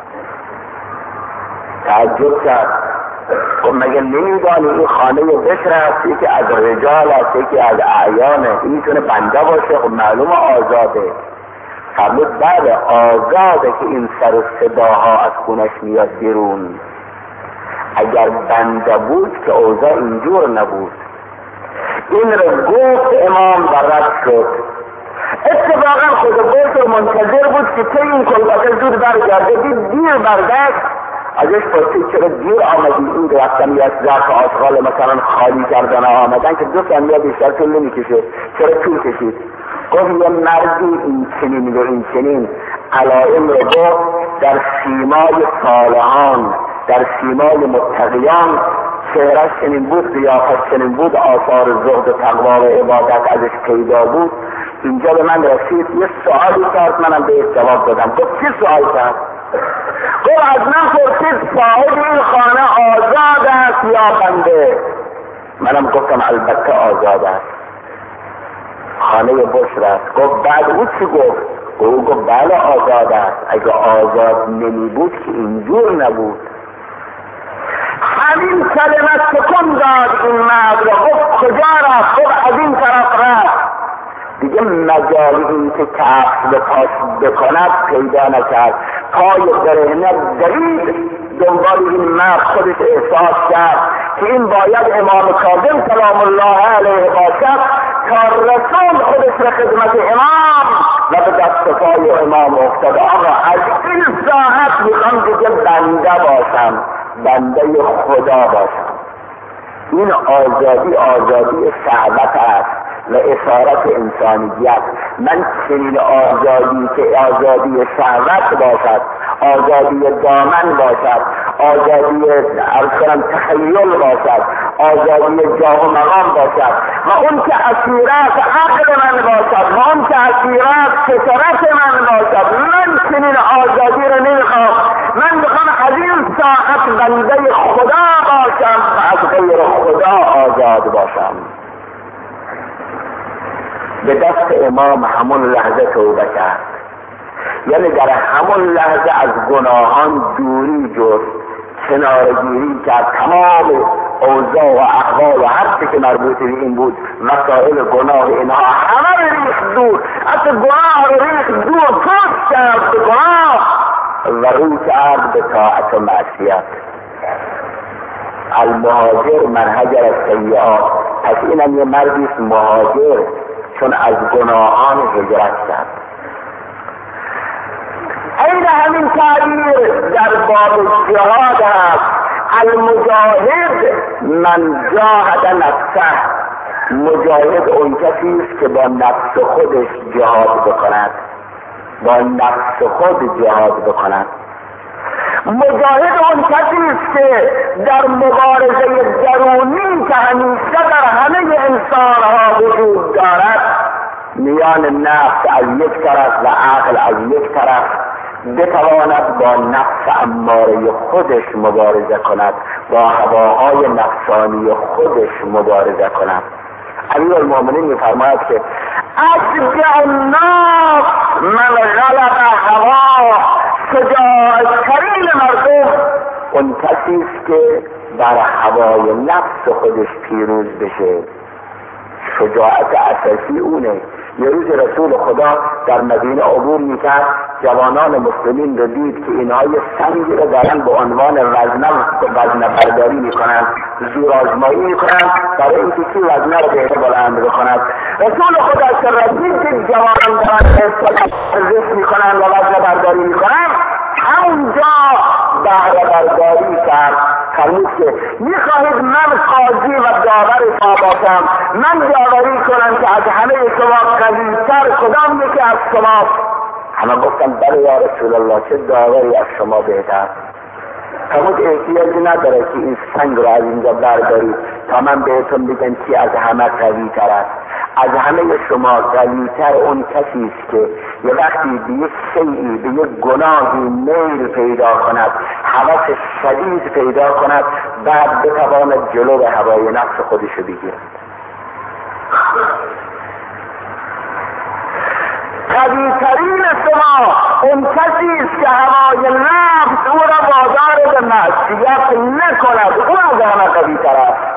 تعجب کرد. خب مگه نمیدانی این خانه بسر است، یکی از رجال است، یکی از اعیانه، این میتونه بنده باشه؟ خب معلومه آزاده. فرمود بله آزاده که این سر و صداها از خونش میاد بیرون. اگر بنده بود که اوضاع اینجور نبود. این رو گفت امام و رد شد. اتفاقا خود بسر منتظر بود که چه این کلبت زود برگرده، دیر برگشت. ازش پرسید چرا دیر آمدی؟ این رفتن یا ظرف آشغال مثلا خالی کردن آمدن که 2 ثانیه بیشتر طول نمیکشه، چرا طول کشید؟ گفت یه مردی این چنین و این چنین علائم رو گفت در سیمای صالحان، در سیمای متقیان چهرش چنین بود، قیافش چنین بود، آثار زهد و تقوا و عبادت ازش پیدا بود. اینجا به من رسید، یه سوالی کرد، منم بهش جواب دادم. گفت چی سوال کرد؟ گفت از من پرسید صاحب این خانه آزاد است یا بنده؟ منم گفتم البته آزاد است، خانه بشر است. گفت بعد او چی گفت؟ او گفت بله آزاد است، اگه آزاد نمی بود که اینجور نبود. همین کلمت سکون داد این مرد را. گفت کجا رفت؟ گفت از این طرف رفت. دیگه مجال این که کفش به پاش بکند پیدا نکرد. پای برهنه دوید دنبال این مرد. خودش احساس کرد که این باید امام کاظم سلام الله علیه باشد تا رسول خودش را خدمت امام و به دست پای امام افتاد. آقا از این ساعت میخوام دیگه بنده باشم، بنده خدا باشم. این آزادی شهوت است و اسارت انسانیت. من چنین آزادی که آزادی شهوت باشد، آزادی دامن باشد، آزادی تخیل باشد، آزادی جاه و مقام باشد و اون که اسیرت عقل من باشد و اون که اسیرت فطرت من باشد، من چنین آزادی رو نمیخوام. من میخوام از این ساعت بنده خدا باشم و از غیر خدا آزاد باشم. به دست امام همون لحظه توبه کرد، یعنی در همون لحظه از گناهان دوری جست، کنارگیری کرد، تمام اوضاع و احوال و هر چه که مربوط به این بود، مسائل گناه اینها همه رو ریخت دور، اصلا گناه رو ریخت دور، پس کرد به گناه و رو کرد به طاعت و معصیت. المهاجر من هجر السیئات. پس اینم یه مردی است مهاجر، چون از گناهان هجرت کرد. این همین تعبیر در باب جهاد هست. المجاهد من جاهد نفسه. مجاهد اون کسی است که با نفس خودش جهاد بکند، با نفس خود جهاد بکند. مجاهد اون کسی است که در مبارزه درونی که همیشه در همه انسانها وجود دارد، میان نفس از یک طرف و عقل از یک طرف، بتواند با نفس اماره خودش مبارزه کند، با هواهای نفسانی خودش مبارزه کند. امیر المؤمنین میفرماید که اشجع الناس من غلب هوا. شجاعترین مردم اون کسی است که بر هوای نفس خودش پیروز بشه. شجاعت اساسی اونه. یه روز رسول خدا در مدینه عبور میکرد، جوانان مسلمین رو دید که اینها یه سنگی رو دارن به عنوان وزنه برداری میکنن، زور آزمایی میکنن برای اینکه کی وزنه رو بهتر بلند بکند. رسول خدا که رسید که جوانان دارن ورزش میکنن و وزنه برداری میکنن، همونجا بهره برداری کرد. فرمود که میخواهید من قاضی و داور شما باشم، من داوری کنم که از همه شما قوی‌تر کدام یکی از شما؟ همه گفتم بله یا رسول الله، چه داوری از شما بهتر. فرمود احتیاجی نداره که این سنگ رو از اینجا بردارید تا من بهتون بگم کی از همه قوی‌تر است. از همه شما قوی‌تر اون کسی است که یه وقتی به یک شیئی، به یک گناهی میل پیدا کند، هوس شدید پیدا کند، بعد بتواند جلو به هوای نفس خودش رو بگیرد. قوی‌ترین شما اون کسی است که هوای نفس او را وادار به معصیت نکند، او از همه قوی‌تر است.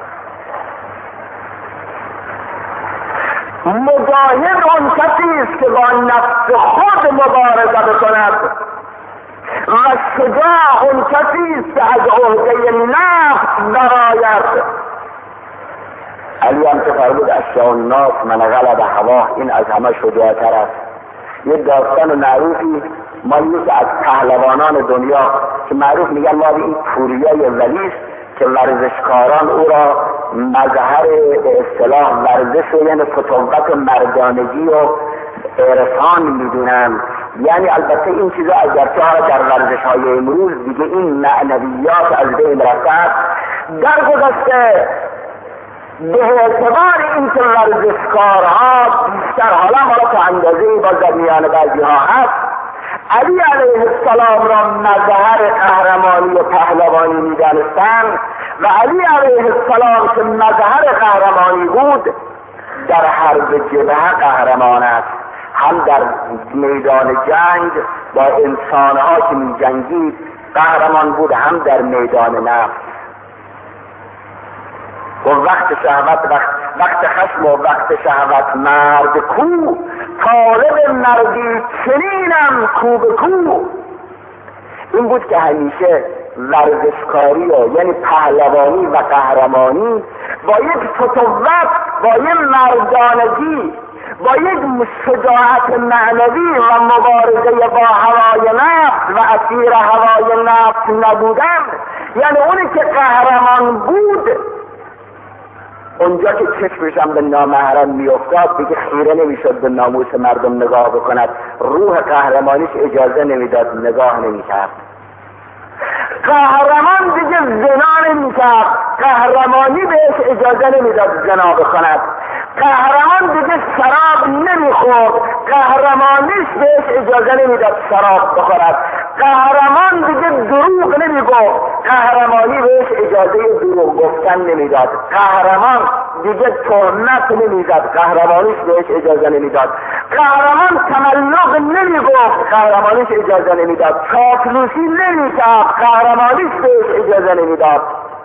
مجاهد اون کسی است که با نفس خود مبارزه بکند و شجاع اون کسی است که از عهده نفس برآید. علی هم که فرمود اشجع الناس من غلب هواه، این از همه شجاعتر است. یه داستان معروفی ما یکی از پهلوانان دنیا که معروف میگن ما این پوریای ولی که ورزشکاران او را مظهر به اصطلاح ورزش و یعنی فتوت مردانگی و عرفان میدونن یعنی البته این چیزا اگرچه در ورزش های امروز دیگه این معنویات از بین رفته، در گذشته به اعتبار این که ورزشکارها بیشتر حالا تا اندازه‌ای با در میان بعضی ها هست، علی علیه السلام را مظهر قهرمانی و پهلوانی می‌دانستند و علی علیه السلام که مظهر قهرمانی بود در حرب جبهه قهرمان است، هم در میدان جنگ با انسانها که می‌جنگید قهرمان بود، هم در میدان نفس. و وقت شهوت وقت خشم و وقت شهوت مرد کو، طالب مردی چنینم کو به کو. این بود که همیشه ورزشکاری یعنی پهلوانی و قهرمانی با یک فتوت، با یک مردانگی، با یک شجاعت معنوی و مبارزه با هوای نفس و اسیر هوای نفس نبودن، یعنی اونی که قهرمان بود اونجا که چشمش هم به نامحرم میافتاد دیگه خیره نمیشد به ناموس مردم نگاه بکند، روح قهرمانیش اجازه نمیداد نگاه نمیکرد. قهرمان دیگه زنا نمیکرد، قهرمانی بهش اجازه نمیداد زنا بکند. قهرمان دیگه شراب نمیخورد، قهرمانیش بهش اجازه نمیداد شراب بخورد. قهرمان دیگه دروغ نمیگفت، قهرمانی بهش اجازه دروغ گفتن نمیداد. قهرمان دیگه تهمت نمیزد، قهرمانیش بهش اجازه نمیداد. قهرمان تملق نمیگفت، قهرمانیش اجازه نمیداد. چاپلوسی نمیکرد، قهرمانیش بهش اجازه نمیداد.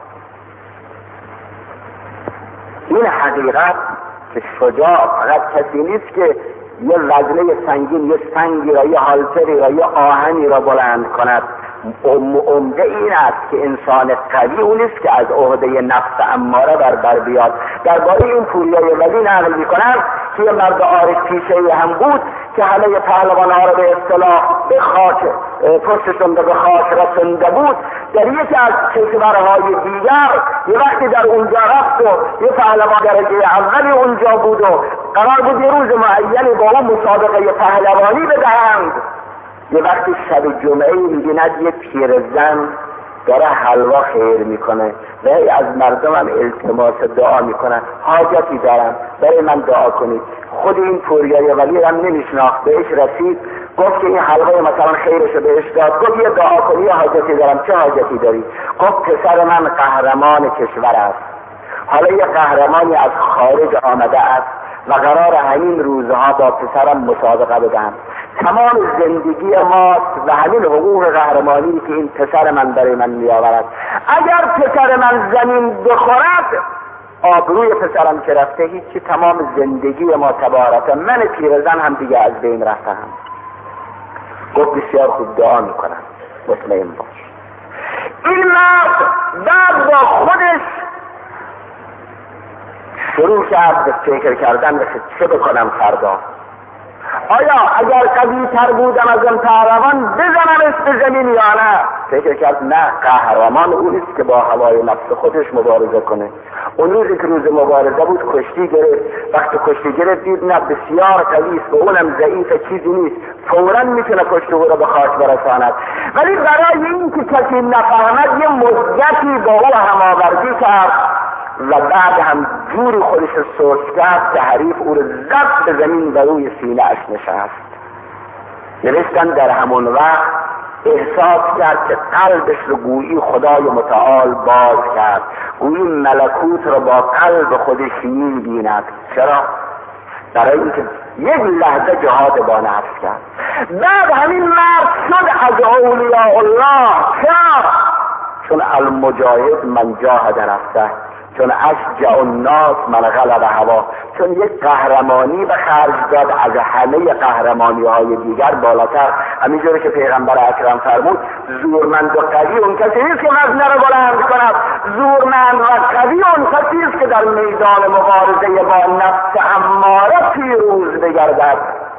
این حقیقت که شجاع فقط کسی نیست که یه وزنه سنگین، یه سنگی را، یه حالتری را، یه آهنی را بلند کند. عمده این است که انسان قوی اون است که از عهده نفس اماره بر بیاد. درباره این پوریای ولی نقل می‌کنند که یه مرد عارف پیشه‌ای هم بود که همه پهلوان‌ها را به اصطلاح به خاک پشتشون به خاک رسانده بود. در یکی از کشورهای دیگر یه وقتی در اونجا رفت و یه پهلوان درجه اولی اونجا بود و قرار بود یه روز معینی با اون مسابقه پهلوانی بدهند. یه وقتی شب جمعه می‌بیند یه پیرزن داره حلوا خیر میکنه و از مردم هم التماس دعا میکنه، حاجتی دارم برای من دعا کنید. خود این پوریای ولی هم نمیشناخت، بهش رسید گفت که این حلوای مثلا خیرشو بهش داد، گفت یه دعا کنی، یه حاجتی دارم. چه حاجتی داری؟ گفت پسر من قهرمان کشور است، حالا یه قهرمانی از خارج آمده است و قرار همین روزها با پسرم مسابقه بدم. تمام زندگی ماست و همین حقوق قهرمانی که این پسر من برای من میآورد. اگر پسر من زمین بخورد آبروی پسرم که رفته هیچی، تمام زندگی ما تبارک. من پیرزن هم دیگه از بین رفتم. گفت بسیار خوب، دعا میکنم، مطمئن باش. این مرد بعد با خودش شروع کرد به فکر کردن چه بکنم فردا. آیا اگر قوی تر بودم از اون پهلوان بزنمش به زمین یا نه؟ فکر کرد نه، قهرمان اون است که با هوای نفس خودش مبارزه کنه. اون روزی که روز مبارزه بود کشتی گرفت. وقتی کشتی گرفت دید نه بسیار قوی است و اونم ضعیف، چیزی نیست، فوراً میتونه کشتی او را به خاک برساند. ولی برای این که کسی نفهمد یه مدتی با او هماوردی کرد و بعد هم جوری خودش سوچ کرد که حریف او رو زد به زمین و روی سینه اش نشست. نوشتن در همون وقت احساس کرد که قلبش رو گویی خدای متعال باز کرد، گویی ملکوت رو با قلب خودش می‌بیند. چرا؟ برای اینکه یک لحظه جهاد با نفس کرد. بعد همین مرد شد از اولیاء الله. چرا؟ چون المجاهد من جاهد نفسه، چون اشجع الناس من غلب هوا، چون یک قهرمانی به خرج داد از همه قهرمانی های دیگر بالاتر. همینجوری که پیغمبر اکرم فرمود زورمند و قوی اون کسی نیست که وزنه رو بلند کند، زورمند و قوی اون کسی است که در میدان مبارزه با نفس اماره پیروز بگردد.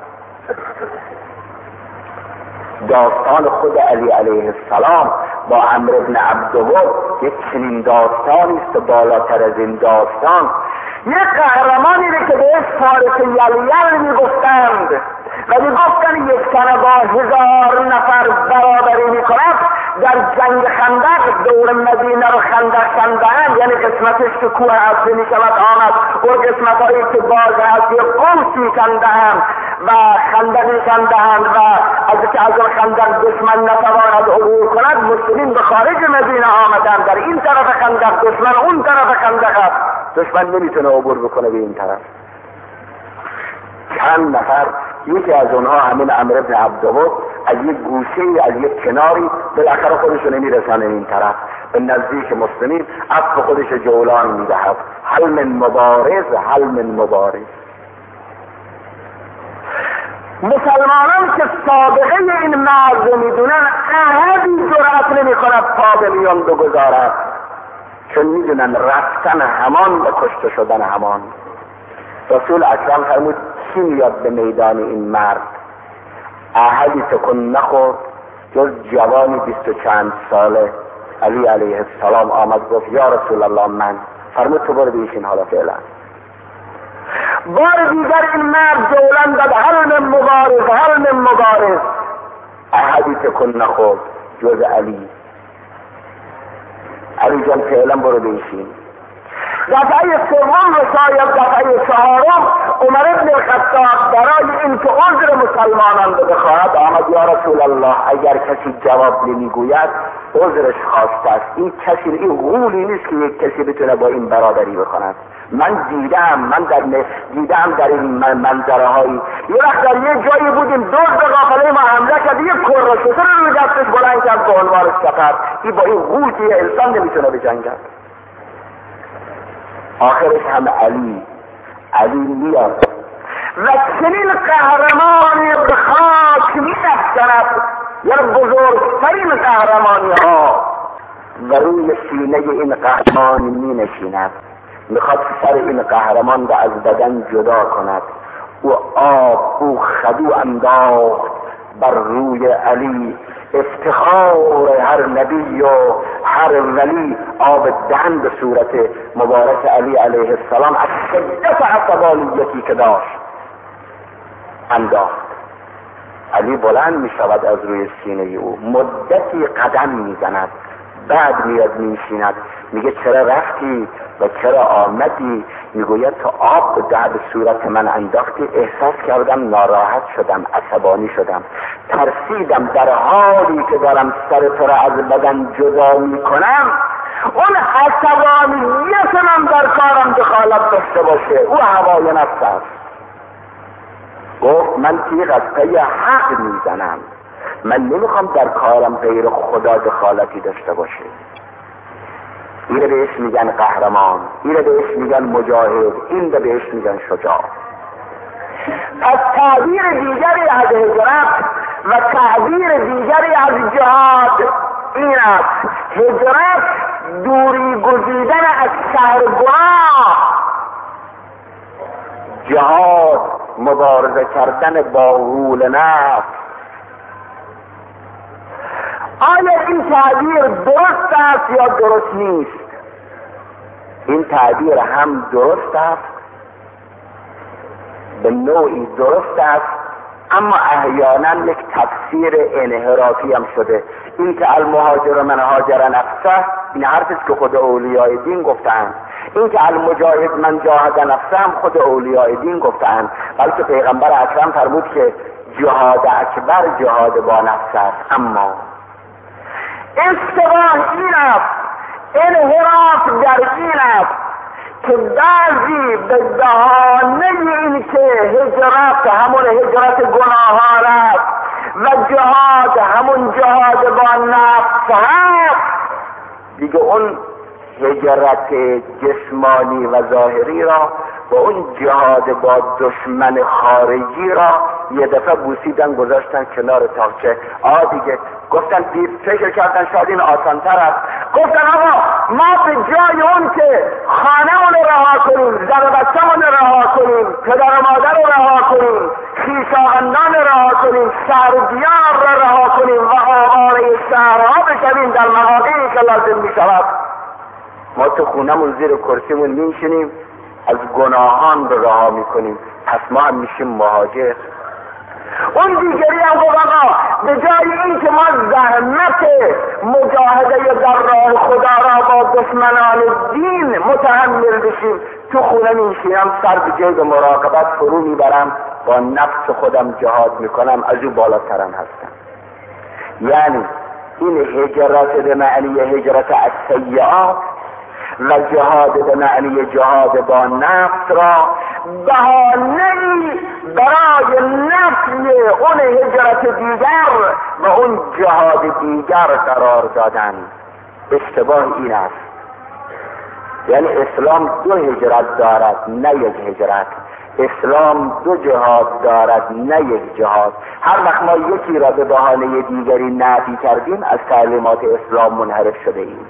داستان خود علی علیه السلام با عمرو بن عبدود یک چنین داستانی است بالاتر از این داستان. یک قهرمانی که بهش فارس یلیل میگفتند ولی گفتن یک تنه با 1000 نفر برابری میکند. در جنگ خندق دور مدینه رو خندق کندند، یعنی قسمتش که کوه اصلی میشود آمد، اون قسمت هایی که باز هست یه قوسی کندهند و خندقی کندهند و از اون خندق دشمن نتواند عبور کند، مسلمین به خارج مدینه آمدند. در این طرف خندق دشمن، اون طرف خندق است، دشمن نمیتونه عبور بکنه به این طرف. چند نفر، یکی از اونها همین عمرو بن عبدود، از یک گوشه از یک کناری بالاخره خودشو نمیرسانه این طرف، به نزدیک مسلمین اسب خودش جولان میدهد. هل من مبارز، هل من مبارز. مسلمانان که سابقه این مرد میدونن، احدی جرأت نمیکند پا به میان بگذارد، چون میدونن رفتن همان و کشته شدن همان. رسول اکرم فرمود کی میاد به میدان این مرد؟ احدی تکن نخورد جز جوانی 20 و چند ساله. علی علیه السلام آمد گفت یا رسول الله من. فرمود تو برو بیشین حالا فعلا. بار دیگر این مرد جولان داد، هل من مبارز، هل من مبارز. احدی تکن نخورد جز علی. علی جان فعلا برو بیشین. دفعه سوم و شاید دفعه چهارم عمر بن الخطاب برای اینکه عذر مسلمانان رو بخواهد آمد، یا رسول الله اگر کسی جواب نمیگوید عذرش خواسته است. این کسی، این غولی نیست که یک کسی بتونه با این برادری بکند. من دیدم در این منظره هایی، یه وقت در یه جایی بودیم، دزد به قافله ما حمله کرد، یه کره شتر رو دستش بلند کرد به عنوان سپر. این با این غول که انسان نمیتونه بجنگد. آخرش هم علی میاد و چنین قهرمانی به خاک می‌افکند، یا بزرگترین قهرمانی ها، و روی سینه این قهرمان می نشیند. میخواد سر این قهرمان را از بدن جدا کند. او آب، او خدو انداخت بر روی علی. افتخار هر نبی و هر ولی آب دهن به صورت مبارک علی علیه السلام از شدت عصبانیتی که داشت انداخت. علی بلند می شود از روی سینه او، مدتی قدم می زند، بعد میاد میشیند، میگه چرا رفتی و چرا آمدی؟ میگوید تو آب به صورت من انداختی، احساس کردم ناراحت شدم، عصبانی شدم، ترسیدم در حالی که دارم سر تو را از بدن جدا میکنم اون عصبانیت من در کارم دخالت داشته باشه. او هوای نفس است. گفت من تیغ از پی حق میزنم، من نمیخوام در کارم غیر خدا دخالتی داشته باشه. اینه بهش میگن قهرمان، اینه بهش میگن مجاهد، این بهش میگن شجاع. پس تعبیر دیگری از هجرت و تعبیر دیگری از جهاد این است: هجرت دوری گزیدن از شهر گناه، جهاد مبارزه کردن با غول نفس. آیا این تعبیر درست است یا درست نیست؟ این تعبیر هم درست است، به نوعی درست است، اما احیانا یک تفسیر انحرافی هم شده. این که المهاجر من هاجر نفسه، این حرفی که خود اولیاء دین گفتند. این که المجاهد من جاهد نفسه هم خود اولیاء دین گفتند. بلکه پیغمبر اکرم فرمود که جهاد اکبر جهاد با نفس است. اما اشتباه این است، انحراف در این است که بعضی به بهانه این که هجرت همون هجرت گناهان است و جهاد همون جهاد با نفس هست، دیگه اون هجرت جسمانی و ظاهری را و اون جهاد با دشمن خارجی را یه دفعه بوسیدن گذاشتن کنار تاقچه. دیگه گفتن فکر کردن شاید این آسانتر است. گفتن آقا ما به جای اون که خانه اون رها کنیم، زن و بچه اون رها کنیم، پدر و مادر رو رها کنیم، خویشاوندان رها کنیم، شهر دیار را رها کنیم و آواره شهرها بشویم در مواقعی که لازم می شود، ما تو خونمون زیر کرسیمون میشینیم، از گناهان رو رها میکنیم. پس ما هم میشیم مهاجر. اون دیگری هم گفت آقا به جای این که ما زحمت مجاهده در راه خدا را با دشمنان دین متحمل بشیم، تو خونه میشینم سر به جیب مراقبت فرو میبرم، با نفس خودم جهاد میکنم، از او بالاترم هستم. یعنی این هجرت به معنی هجرت از سیئات و جهاد به معنی جهاد با نفس را بهانه‌ای برای نفی اون هجرت دیگر و اون جهاد دیگر قرار دادن. اشتباه این است. یعنی اسلام دو هجرت دارد نه یک هجرت. اسلام دو جهاد دارد نه یک جهاد. هر وقت ما یکی را به بهانه دیگری نفی کردیم از تعلیمات اسلام منحرف شده ایم.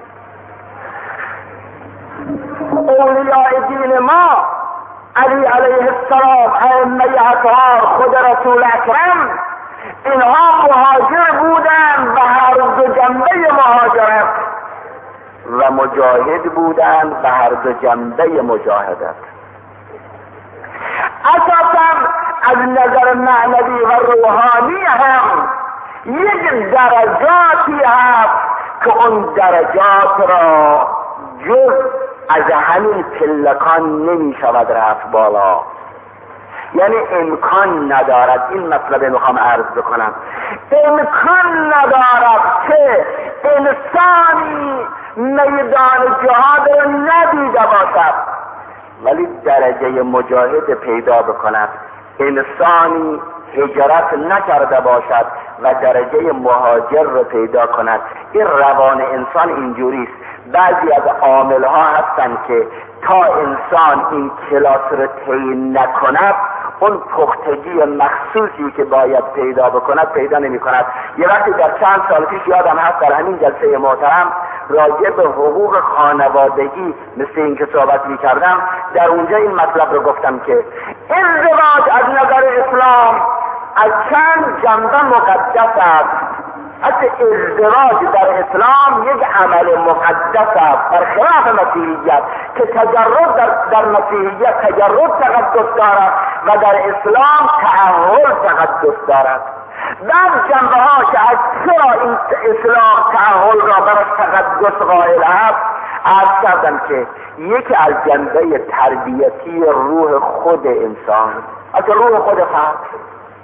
اولیاء دین ما، علی علیه السلام، ائمه اطهار، خود رسول اکرم، اینها مهاجر بودند به هر دو جنبه مهاجرت و مجاهد بودند به هر دو جنبه مجاهدت. اساسا از نظر معنوی و روحانی هم یک درجاتی هست که اون درجات را جز از همین پلکان نمی شود رفت بالا. یعنی امکان ندارد، این مطلب میخوام عرض بکنم، امکان ندارد که انسانی میدان جهاد را ندیده باشد ولی درجه مجاهد پیدا بکند، انسانی هجرت نکرده باشد و درجه مهاجر رو پیدا کند. این روان انسان اینجوریست. بعضی از عامل ها هستن که تا انسان این کلاس رو طی نکند اون پختگی مخصوصی که باید پیدا بکند پیدا نمی کند. یه وقتی در چند سال پیش یادم هست در همین جلسه محترم راجع به حقوق خانوادگی مثل این که صحبت می کردم، در اونجا این مطلب رو گفتم که ازدواج از نظر اسلام از چند جنبه مقدس است. حتی ازدواج در اسلام یک عمل مقدس است، برخلاف مسیحیت که تجرد در مسیحیت تجرد تقدس دارد و در اسلام تعهل تقدس دارد. بعد جنبه ها که از چرا این اسلام تعهل را برای تقدس قائل است عرض کردم که یکی از جنبه تربیتی روح خود انسان، از روح خود فرد،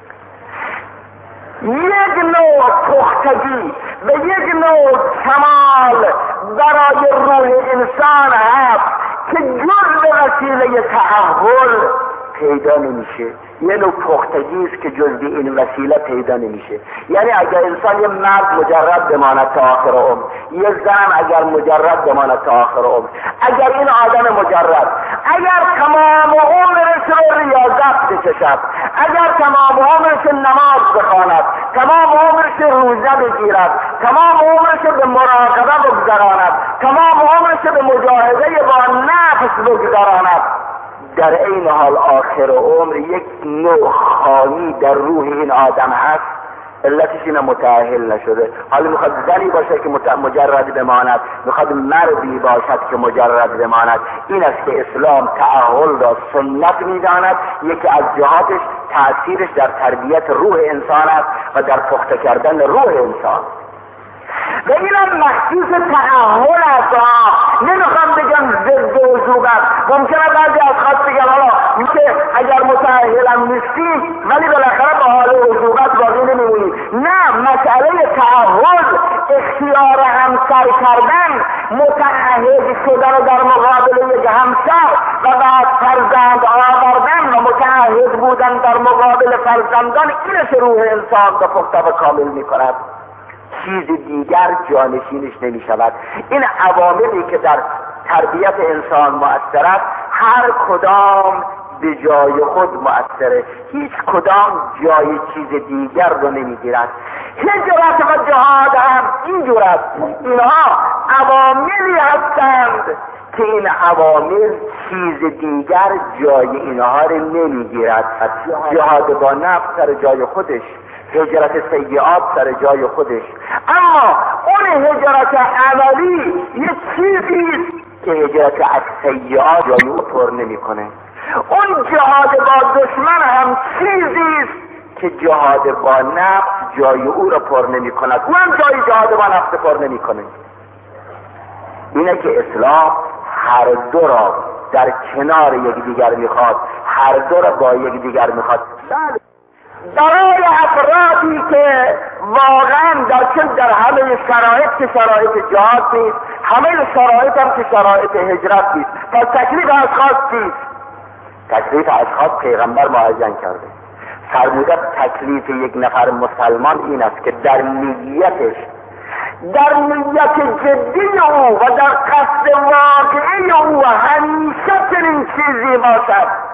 یک نوع پختگی به یک نوع کمال برای روح انسان هست که جز به وسیله تعهل پیدا نمیشه. یه نوع پختگی است که جز به این وسیله پیدا نمیشه. یعنی اگر انسان یه مرد مجرد بماند تا آخر عمر، یه زن اگر مجرد بماند تا آخر عمر، اگر این آدم مجرد اگر تمام عمرش رو ریاضت بکشد، اگر تمام عمرش نماز بخواند، تمام عمرش روزه بگیرد، تمام عمرش به مراقبه بگذراند، تمام عمرش به مجاهده با نفس بگذراند، در این حال آخر عمر یک نوع خامی در روح این آدم هست. علتش اینه متأهل نشده. حالا میخواد زنی باشه که مجرد بماند، میخواد مردی باشد که مجرد بماند. این است که اسلام تعهل را سنت میداند. یکی از جهاتش تأثیرش در تربیت روح انسان است و در پخته کردن روح انسان. و اینم مخصوص تعهل است. نمیخوام بگم ضد وجوبت. ممکنه بعضی از خاص بگم حالا که اگر متأهلم نیستی ولی بالاخره با حال وجوبت باقی نمیمونی. نه، مسئله تعهل، اختیار همسر کردن، متعهد شدن در مقابل یک همسر و بعد فرزند آوردن و متعهد بودن در مقابل فرزندان، اینه که روح انسان به پخته و کامل میکند. چیز دیگر جانشینش نمی شود. این عواملی که در تربیت انسان مؤثر است هر کدام به جای خود مؤثره، هیچ کدام جای چیز دیگر رو نمیگیرد. هجرت و جهاد هم اینجور است. اینها عواملی هستند که این عوامل چیز دیگر جای اینها رو نمیگیرد. جهاد با نفس سر جای خودش، هجرت سیئات سر جای خودش، اما اون هجرت عملی یه چیزیست که هجرت از سیئات جای او پر نمیکنه. اون جهاد با دشمن هم چیزیست که جهاد با نفس جای او را پر نمی کند، او هم جای جهاد با نفس پر نمی کنه. اینه که اسلام هر دو را در کنار یکدیگر میخواد، هر دو را با یکدیگر میخواد. برای افرادی که واقعا در همه شرایط که شرایط جهاد نیست، همه شرایط هم که شرایط هجرت نیست، پس تکلیف اشخاص چیست؟ تکلیف اشخاص پیغمبر معین کرده، فرموده تکلیف یک نفر مسلمان این است که در نیتش، در نیت جدی او و در قصد واقعی او همیشه چنین چیزی باشد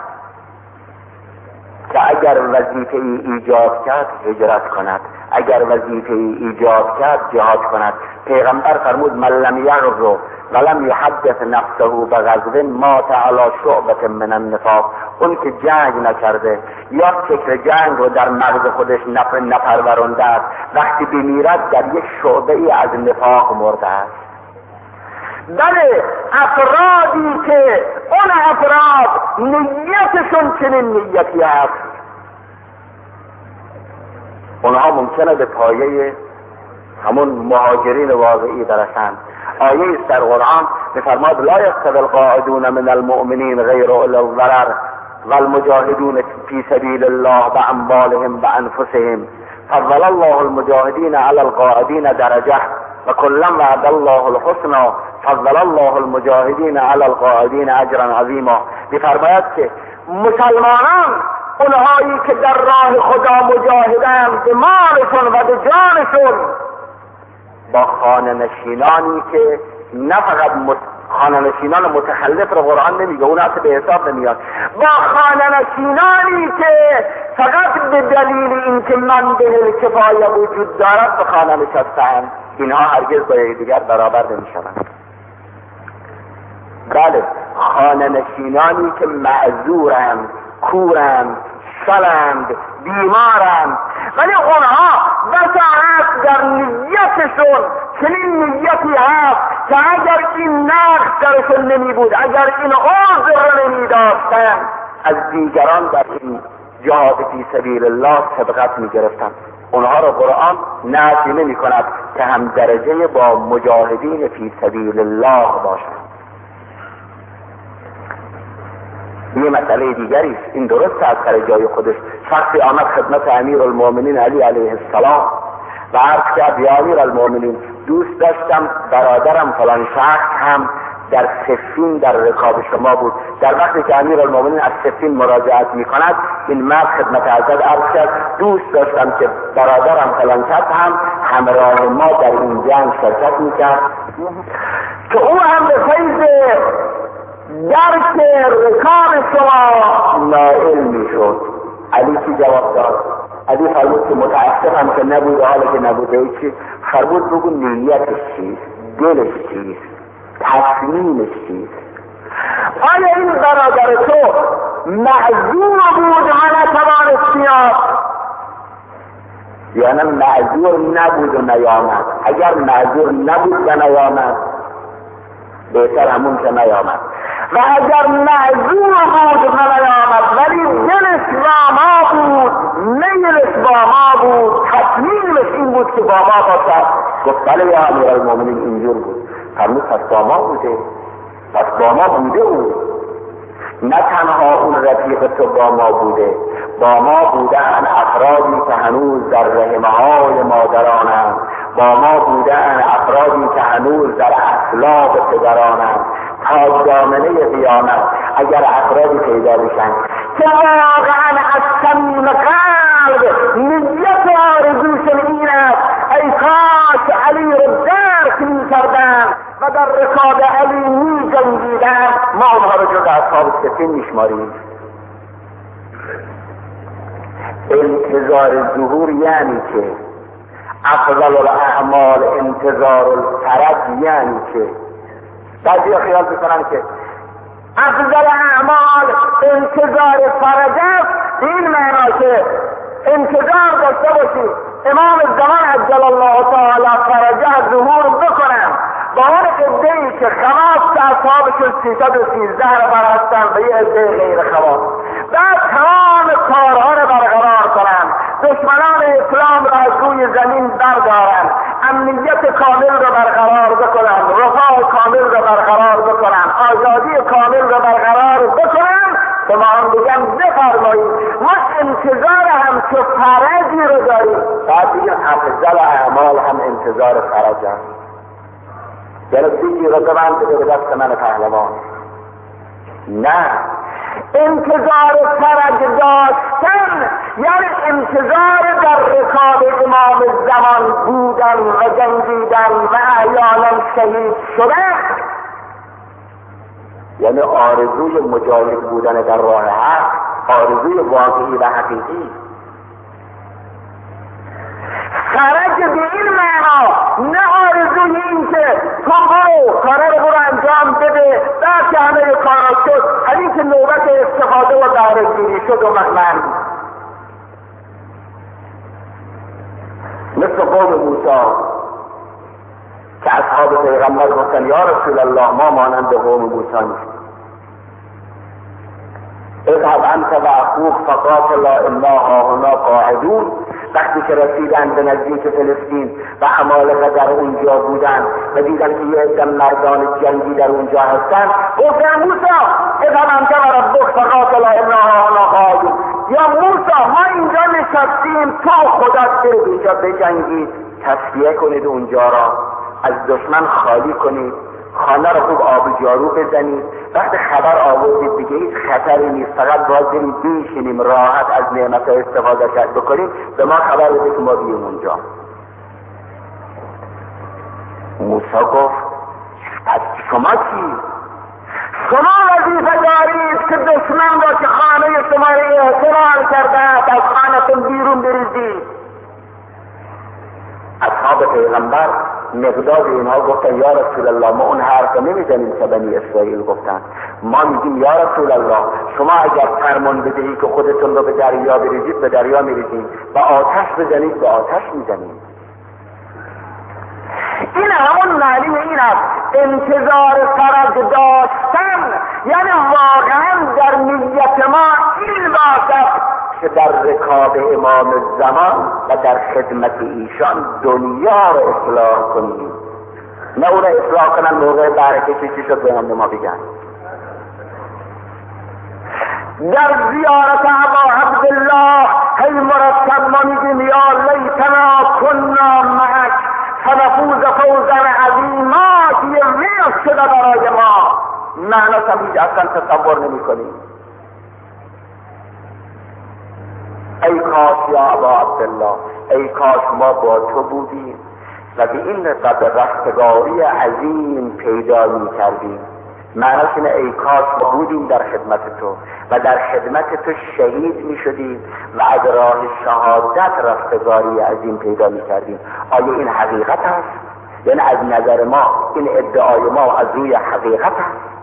که اگر وظیفه ای ایجاد کرد هجرت کند، اگر وظیفه ای ایجاد کرد جهاد کند. پیغمبر فرمود من لم یغزو ولم یحدث نفسه بغزو مات علی شعبة من النفاق. اون که جنگ نکرده یا فکر جنگ رو در مغز خودش نپرورانده است، وقتی بمیرد در یک شعبه ای از نفاق مرده است. بله، افرادی که اون افراد نیتشون چنین نیتی هست، اونها ممکنه به پایه همون مهاجرین واقعی برسند. آیه است در قرآن می‌فرماد لا یستوی القاعدون من المؤمنین غیر اولی الضرر والمجاهدون فی سبیل الله باموالهم بانفسهم فضل الله المجاهدین علی القاعدین درجه و کلا وعد الله الحسنى فضل الله المجاهدین علی القاعدین اجرا عظیما. می‌فرماید که مسلمانان، اونهایی که در راه خدا مجاهدند به مالشون و به جانشون، با خانه نشینانی که نه فقط خانه نشینان متخلف رو قرآن نمیگه، اون اصلا به حساب نمیاد، با خانه نشینانی که فقط به دلیل اینکه من به کفایه وجود دارد به خانه نشستند، اینها هرگز با یکدیگر برابر نمیشوند. بله، خانه نشینانی که معذورند، کورند، شلند، بیمارند، ولی اونها بسا هست در نیتشون چنین نیتی هست که اگر این نقص درشون نمی بود، اگر این عذر نمی داشتن، از دیگران در این جهاد فی سبیل الله سبقت می گرفتن. اونها را قرآن نفی نمی کند که هم درجه با مجاهدین فی سبیل الله باشند. یه مسئله دیگری است، این درست از سر جای خودش. شخصی آمد خدمت امیرالمومنین علی علیه السلام و عرض کرد یا امیرالمومنین، دوست داشتم برادرم فلان شخص هم در صفین در رکاب شما بود. در وقتی که امیرالمومنین از صفین مراجعت می کند، این مرد خدمت حضرت عرض کرد دوست داشتم که برادرم فلان شخص هم همراه ما در این جنگ شرکت می کرد که او هم به فیض درک رکاب شما نائل می شد. علی چی جواب داد؟ علی فرمود که متاسفم که نبوده، حالا که نبوده چی؟ فرمود بگو نیتش چیست، دلش چیست، تصمیمش چیست. آیا این برادر تو معذور بود و نتوانست بیاد، یا نه معذور نبود و نیامد؟ اگر معذور نبود و نیامد، بهتر همون که نیامد. و اگر معذور بود و نیامد ولی دلش با ما بود، میلش با ما بود، تصمیمش این بود که با ما باشد، گفت بله یا امیرالمومنین اینجور بود. فرمود پس با ما بوده، پس با ما بوده او. نه تنها اون رفیق تو با ما بوده، با ما بودن افرادی که هنوز در رحمهای مادرانند، با ما بودن افرادی که هنوز در اصلاب پدرانند. تا دامنه قیامت اگر افرادی پیدا بشن که واقعا از صمیم قلب نیت آرزوشون این است ای کاش علی رو درک می‌کردن و در رکاب علی می‌جنگیدن، ما اونها رو جز اصحاب صفین میشماریم. انتظار ظهور یعنی که افضل الاعمال انتظار الفرج، یعنی که بعضی خیال میکنن که افضل اعمال انتظار فرج است، این معنا که انتظار داشته باشی امام زمان عجل الله تعالی فرجه ظهور بکنن با اون عده‌ای که خواص اصحابشون 313 نفر هستن و یه عده غیر خواص، بعد تمام کارها رو برقرار کنن دشمنان اسلام را از روی زمین بردارن، امنیت کامل را برقرار بکنن، رفاه کامل را برقرار بکنن، آزادی کامل را برقرار بکنن، که ما هم بگم بفرمایید ما انتظار هم که فرجی رو داریم. بعد بگیم افضل اعمال هم انتظار فرج هم، یعنی دیگی رو ببند بده به دست من پهلوان. نه، انتظار فرج داشتن یعنی انتظار در رکاب امام زمان بودن و جنگیدن و احیانا شهید شدن، یعنی آرزوی مجاهد بودن در راه حق، آرزوی واقعی و حقیقی. فرج به این معنا، نه آرزوی این که تو برو کارا رو برو انجام بده، بعد که همه کارا شد همین که نوبت استفاده و بهره‌گیری شد و من مثل قوم موسی که اصحاب پیغمبر گفتن یا رسول الله ما مانند قوم موسی نیست، اذهب انت و اخوک فقاتلا انا هاهنا قاعدون. وقتی که رسیدن به نزدیک فلسطین و عمالقه در اونجا بودن و دیدن که یه عده مردان جنگی در اونجا هستن، گفتن موسی اذهب انت و ربک فقاتلا انا هاهنا قاعدون. یا موسی ما اینجا نشستیم، تو خودت برید اینجا بجنگید، تصفیه کنید اونجا را، از دشمن خالی کنید، خانه را خوب آب جارو بزنید، وقت خبر آوردید دیگه هیچ خطری نیست، فقط باید بریم بشینیم راحت از نعمت استفاده بکنیم، به ما خبر بده که ما بییم اونجا. موسی گفت پس شما چی؟ شما وظیفه دارید که دشمن را که خانه شما را احتمال کرده از خانه‌تون بیرون بریزید. اصحاب پیغمبر مقداد اینها گفتن یا رسول الله ما اون حرف نمیزنیم که بنی اسرائیل گفتن، ما میگیم یا رسول الله شما اگر فرمان بدهی که خودتون رو به دریا بریزید به دریا میریزیم و آتش بزنید به آتش میزنیم. این همون معنی این است، انتظار فرج داشتن یعنی واقعا در نیت ما این باشد که در رکاب امام زمان و در خدمت ایشان دنیا رو اصلاح کنیم، نه اون رو اصلاح کنن موقع برکشی چی شد به ما بگن. در زیارت ابا عبدالله هی مرتب ما میگیم یا لیتنا کنا معک فنفوز فوزا عظیما، که یه ریز شده برای ما، معنی هیچ اصلا تصور نمی کنیم. ای کاش یا ابا عبدالله، ای کاش ما با تو بودیم و به این قدر رستگاری عظیم پیدا می کردیم. معنیش اینه ای کاش ما بودیم در خدمت تو و در خدمت تو شهید می شدیم و از راه شهادت رستگاری عظیم پیدا می کردیم. آیا این حقیقت است؟ یعنی از نظر ما این ادعای ما از روی حقیقت است؟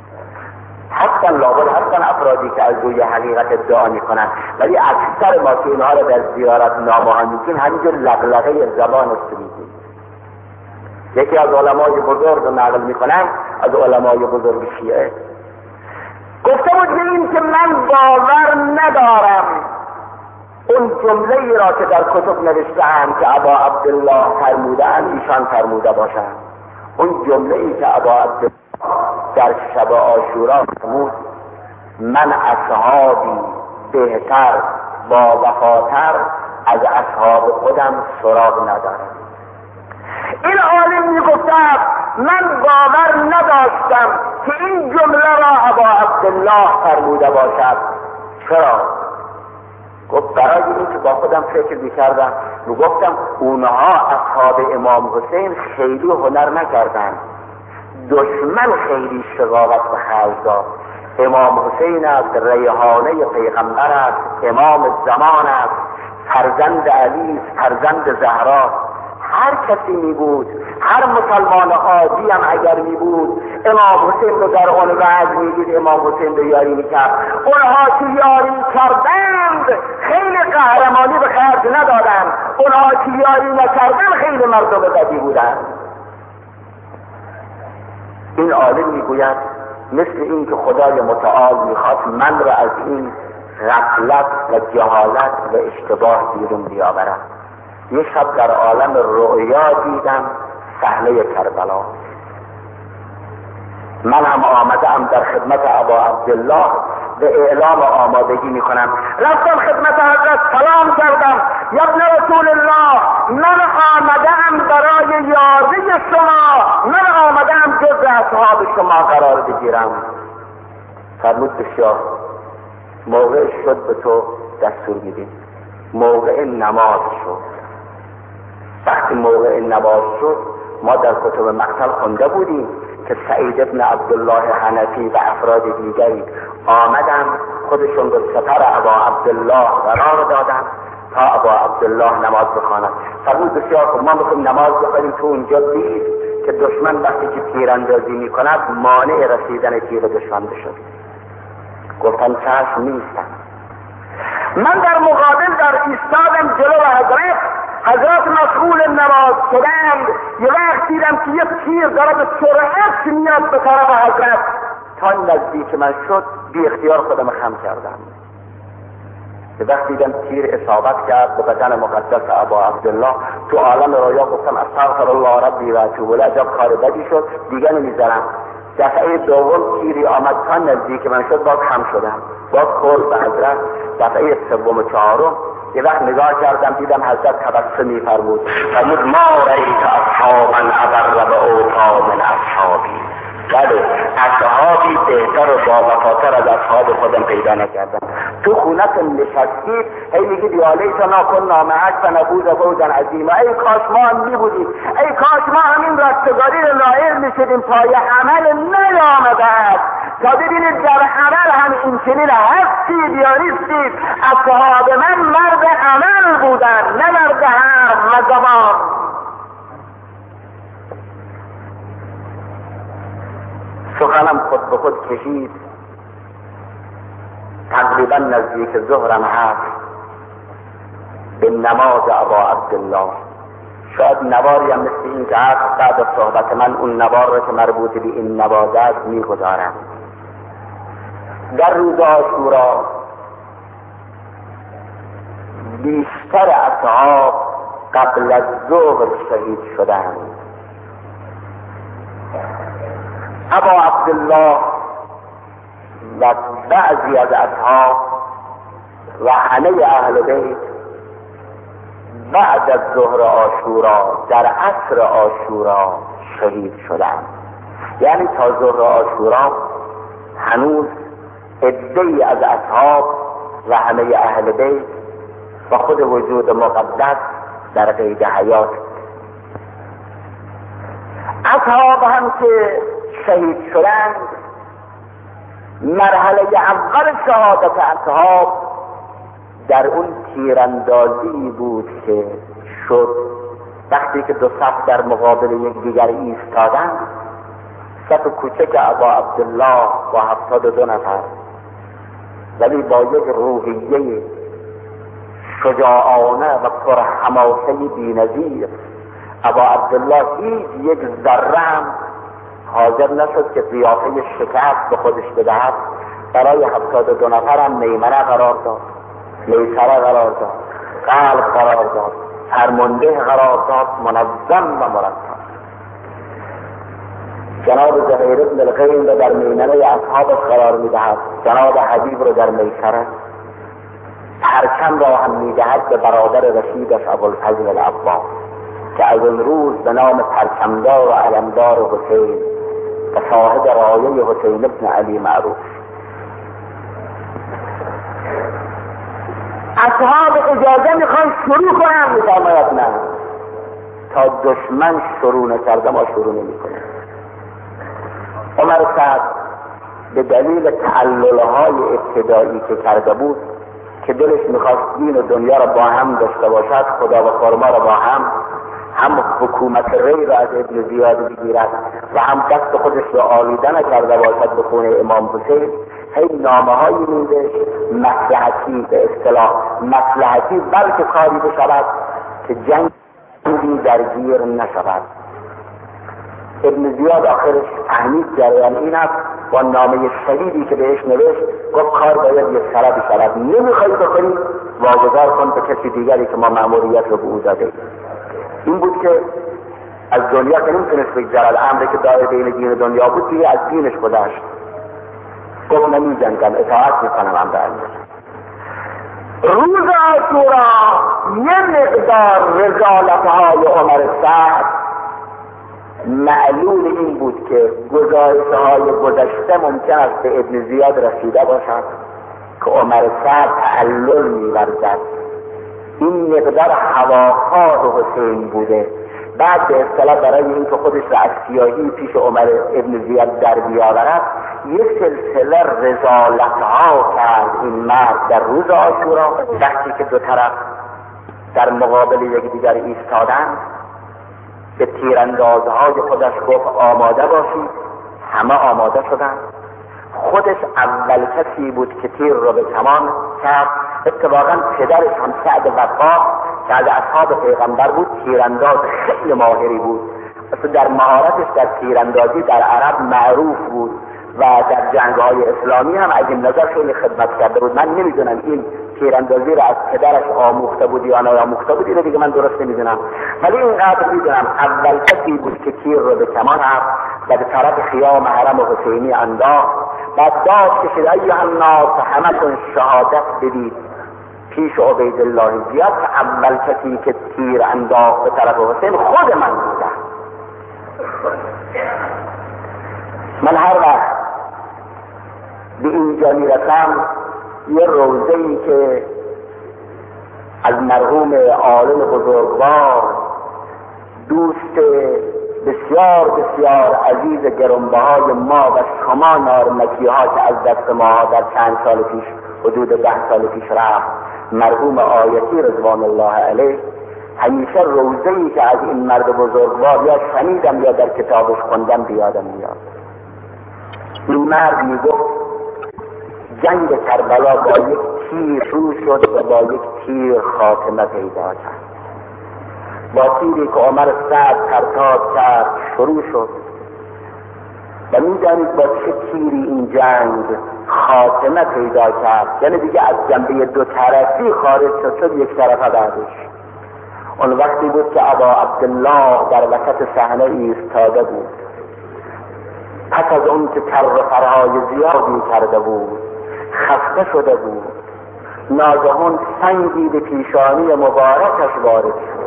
حتی لابد هستن افرادی که از روی حقیقت ادعا میکنن، ولی اکثر ما که اینها را در زیارت نامه میگیم همینجور لغلغه زبان است میگیم. یکی از علمای بزرگ رو نقل میکنن، از علمای بزرگ شیعه گفته بود به این که من باور ندارم اون جمله ای را که در کتب نوشته‌اند که ابا عبدالله فرموده‌اند ایشان فرموده باشند. اون جمله ای که ابا عبدالله در شب عاشورا فرمود من اصحابی بهتر با وفاتر از اصحاب خودم سراغ ندارم. این عالم میگفت من باور نداشتم که این جمله را ابا عبدالله فرموده باشد. چرا؟ گفت برای این که با خودم فکر میکردم میگفتم اونها اصحاب امام حسین خیلی هنر نکردن، دشمن خیلی شقاوت و خرج داد. امام حسین است، ریحانه پیغمبر است، امام زمان است، فرزند علی است، فرزند زهرا. هر کسی می بود، هر مسلمان عادی هم اگر می بود امام حسین رو در اون وعظ میدید امام حسین رو یاری میکرد. اونها که یاری کردند خیلی قهرمانی به خرج ندادند، اونها که یاری نکردند خیلی مردم بدی بودند. این عالم میگوید مثل این که خدای متعال میخواست من را از این غفلت و جهالت و اشتباه بیرون بیاورد. یه شب در عالم رؤیا دیدم صحنه کربلا. من هم آمدم در خدمت ابا عبدالله به اعلام آمادگی میکنم. رفتم خدمت حضرت سلام کردم. یا ابن رسول الله، من آمدم برای یاری شما، من آمدم جز اصحاب شما قرار بگیرم. فرمود بسیار، موقع شد به تو دستور میدیم. موقع نماز شد. وقتی موقع نماز شد ما در کتب مقتل خونده بودیم که سعید ابن عبدالله حنفی و افراد دیگری آمدن خودشون به سپر ابا عبدالله قرار دادن تا ابا عبدالله نماز بخواند. فرمود بسیار خوب، ما میخوایم نماز بخونیم. تو اونجا دید که دشمن وقتی که تیراندازی میکند مانع رسیدن تیر دشمن بشد. گفتن چشم نیستن. من در مقابل در ایستادم جلو حضرت مشغول نماز شدند. یه وقت دیدم که یه تیر داره به سرعت میاد به طرف حضرت. تا نزدیک من شد بی اختیار خودم خم کردم. یه وقت دیدم تیر اصابت کرد به بدن مقدس ابا عبدالله. تو عالم رویا گفتم استغفر الله ربی و اتوب الیه، عجب کار بدی شد، دیگه نمیذارم. دفعه دوم تیری آمد تا نزدیک من شد، باز خم شدم، باز خورد به حضرت. دفعه سوم و چهارم یه وقت نگاه کردم دیدم حضرت تبسمی فرمود ما رأیت اصحابا ابر و اوفا من اصحابی. بله، اصحابی بهتر و باوفاتر از اصحاب خودم پیدا نکردم. تو خونت نشستی هی میگی دیالیتنا کنا معک فنفوز فوزا عظیما. ای کاش ما هم میبودیم، ای کاش ما همین رستگاری رو نائل میشدیم. پای عمل نیامده است تا ببینید در عمل هم این چنین هستید یا نیستید. اصحاب من مرد عمل بودن، نه مرد حرف و زبان. سخنم خود به خود کشید. تقریبا نزدیک ظهرم هست به نماز ابا عبدالله. شاید نواری هم مثل این که هست بعد از صحبت من اون نوار رو که مربوط به این نماز است میگذارم. در روز عاشورا بیشتر اصحاب قبل از ظهر شهید شدند. ابا عبدالله و بعضی از اصحاب و همه اهل بیت بعد از ظهر عاشورا در عصر عاشورا شهید شدند. یعنی تا ظهر عاشورا هنوز عده‌ای از اصحاب و همه اهل بیت و خود وجود مقدس در قید حیات. اصحاب هم که شهید شدند، مرحله اول شهادت اصحاب در اون تیراندازی بود که شد وقتی که دو صف در مقابل یکدیگر ایستادن. صف کوچک ابا عبدالله با 72 نفر، ولی با یک روحیه شجاعانه و پرحماسه بی‌نظیر. ابا عبدالله هیچ یک ذره حاضر نشد که قیافه شکست به خودش بدهد. برای 72 نفرم میمنه قرار داد، میسره قرار داد، قلب قرار داد، فرمانده قرار داد، منظم و مرتب. جناب زهیر ابن القیم رو در میمنه اصحابش قرار میدهد، جناب حبیب رو در میسره، پرچم را هم میدهد به برادر رشیدش ابوالفضل العباس که از اون روز به نام پرچمدار و علمدار حسین و صاحب رایه حسین ابن علی معروف. اصحاب اجازه میخوان شروع کنم، میفرماید نه، تا دشمن شروع نکرده ما شروع نمیکنیم. عمر سعد به دلیل تعللهای ابتدایی که کرده بود که دلش میخواست دین و دنیا را با هم داشته باشد، خدا و خرما را با هم حکومت ری را از ابن زیاد بگیرد و هم دست خودش را آلوده نکرده باشد به خون امام حسین، هی نامه هایی میده مصلحتی، به اصطلاح مصلحتی، بلکه کاری بشود که جنگی درگیر نشود. ابن زیاد آخرش فهمید جریان این است با نامه شدیدی که بهش نوشت گفت کار باید یک طرفی شود، نمیخوای بکنی واگذار کن به کسی دیگری که ما مأموریت رو به او داده. این بود که از دنیا که نمیتونست بگذرد، امری که داره بین دین دنیا بود دیگه از دینش گذشت. گفت نمی‌جنگم، اطاعت میکنم امر الله. روز عاشورا یه مقدار رسالت‌های عمر سعد معلول این بود که گزارش‌های گذشته ممکن است به ابن زیاد رسیده باشد که عمر سعد تعلل می‌ورزد. این مقدار هواخواه حسین بوده. بعد به اصطلاح برای اینکه خودش را از سیاهی پیش عمر ابن زیاد در بیاورد یک سلسله رسالت‌ها کرد این مرد در روز عاشورا، وقتی که دو طرف در مقابل یکدیگر ایستادند به تیراندازهای خودش گفت آماده باشید. همه آماده شدند. خودش اول کسی بود که تیر رو به کمان کرد. اتفاقا پدرش هم سعد وقاص که از اصحاب پیغمبر بود، تیرانداز خیلی ماهری بود. اصلا در مهارتش در تیراندازی در عرب معروف بود و در جنگ‌های اسلامی هم از این نظر خیلی خدمت کرده بود. من نمیدونم این تیراندازی رو از پدرش آموخته بود یا نیاموخته بود، اینو دیگه من درست نمیدونم، ولی اینقدر میدونم اول کسی بود که تیر رو به کمان رفت و به طرف خیام حرم حسینی انداخت. بعد داد کشید ایها الناس همتون شهادت بدید پیش عبیدالله زیاد که اول کسی که تیر انداخت به طرف حسین خود من بودم. من هر وقت به اینجا میرسم یه روضه‌ای که از مرحوم عالم بزرگوار دوست بسیار بسیار عزیز گرانبهای ما و شما نارمکی ها که از دست ما در چند سال پیش حدود 10 سال پیش رفت، مرحوم آیتی رضوان الله علیه، همیشه روضه‌ای که از این مرد بزرگوار یا شنیدم یا در کتابش خوندم بیادم میاد. این مرد میگفت جنگ کربلا با یک تیر شروع شد و با یک تیر خاتمه پیدا کرد. با تیری که عمر سعد پرتاب کرد شروع شد و میدانید با چه تیری این جنگ خاتمه پیدا کرد، یعنی دیگه از جنبه دو طرفی خارج شد یک طرفه بعدش. اون وقتی بود که ابا عبدالله در وسط صحنه ایستاده بود، پس از اون که کر و فرهای زیادی کرده بود، خسته شده بود، ناگهان سنگی به پیشانی مبارکش وارد شد،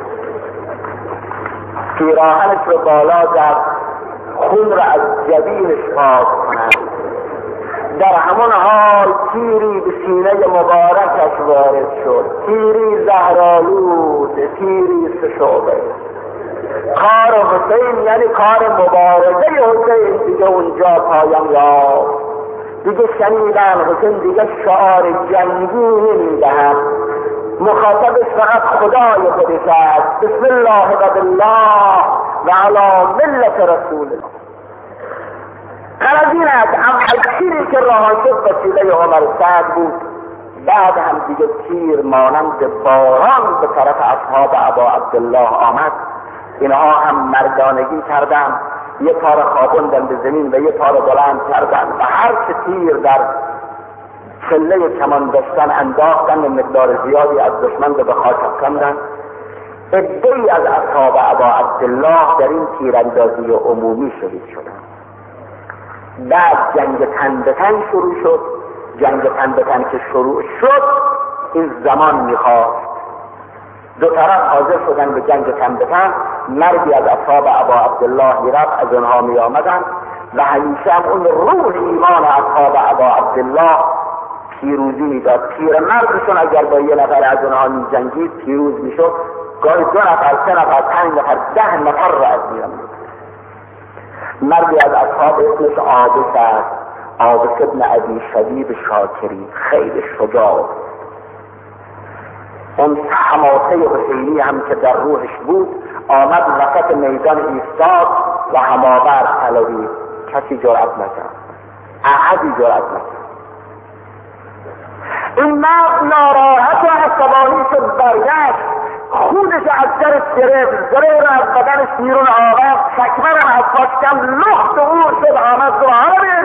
پیراهنش رو بالا زد، خون را از جبینش پاک کنند. در همان حال تیری به سینه مبارکش وارد شد، تیری زهرآلود، تیری 3 شعبه. کار حسین یعنی کار مبارزه حسین دیگه اونجا پایان یافت. دیگه شنیدن حسین دیگه شعار جنگی نمیدهد، مخاطبش فقط خدای خودش است. بسم الله و بالله و علی ملت رسول الله. غرض این است اول تیری که رها شد وسیله عمر سعد بود، بعد هم دیگه تیر مانند باران به طرف اصحاب ابا عبدالله آمد. اینها هم مردانگی کردن، یه پا را خوابوندن به زمین و یه پا را بلند کردن و هر که تیر در چله کمان داشتن انداختن و مقدار زیادی از دشمن رو به خاک افکندن. عده‌ای از اصحاب ابا عبدالله در این تیراندازی عمومی شریک شدند. بعد جنگ تن به تن شروع شد. جنگ تن به تن که شروع شد این زمان میخواست. دو طرف حاضر شدن به جنگ تن به تن. مردی از اصحاب ابا عبدالله میرفت، از اونها می آمدن و همیشه هم اون روح ایمان اصحاب ابا عبدالله پیروزی میداد. پیر مردشون اگر با یه نفر از اونها می جنگید پیروز میشد. گاهی 2 نفر، 3 نفر، 5 نفر، 10 نفر را از میان میداد. مردی از اصحاب اسمش عابس است، عابس ابن ابی شبیب شاکری، خیلی شجاع. اون حماسه حسینی هم که در روحش بود آمد وسط میدان ایستاد و هماورد طلبید. کسی جرأت نکرد، احدی جرأت نکرد. این مرد ناراحت و عصبانی شد، برگشت، خودش از سرش گرفت، زره را از بدنش بیرون آورد، چکمه را از پاش کند، لخت او شد، آمد گفت همه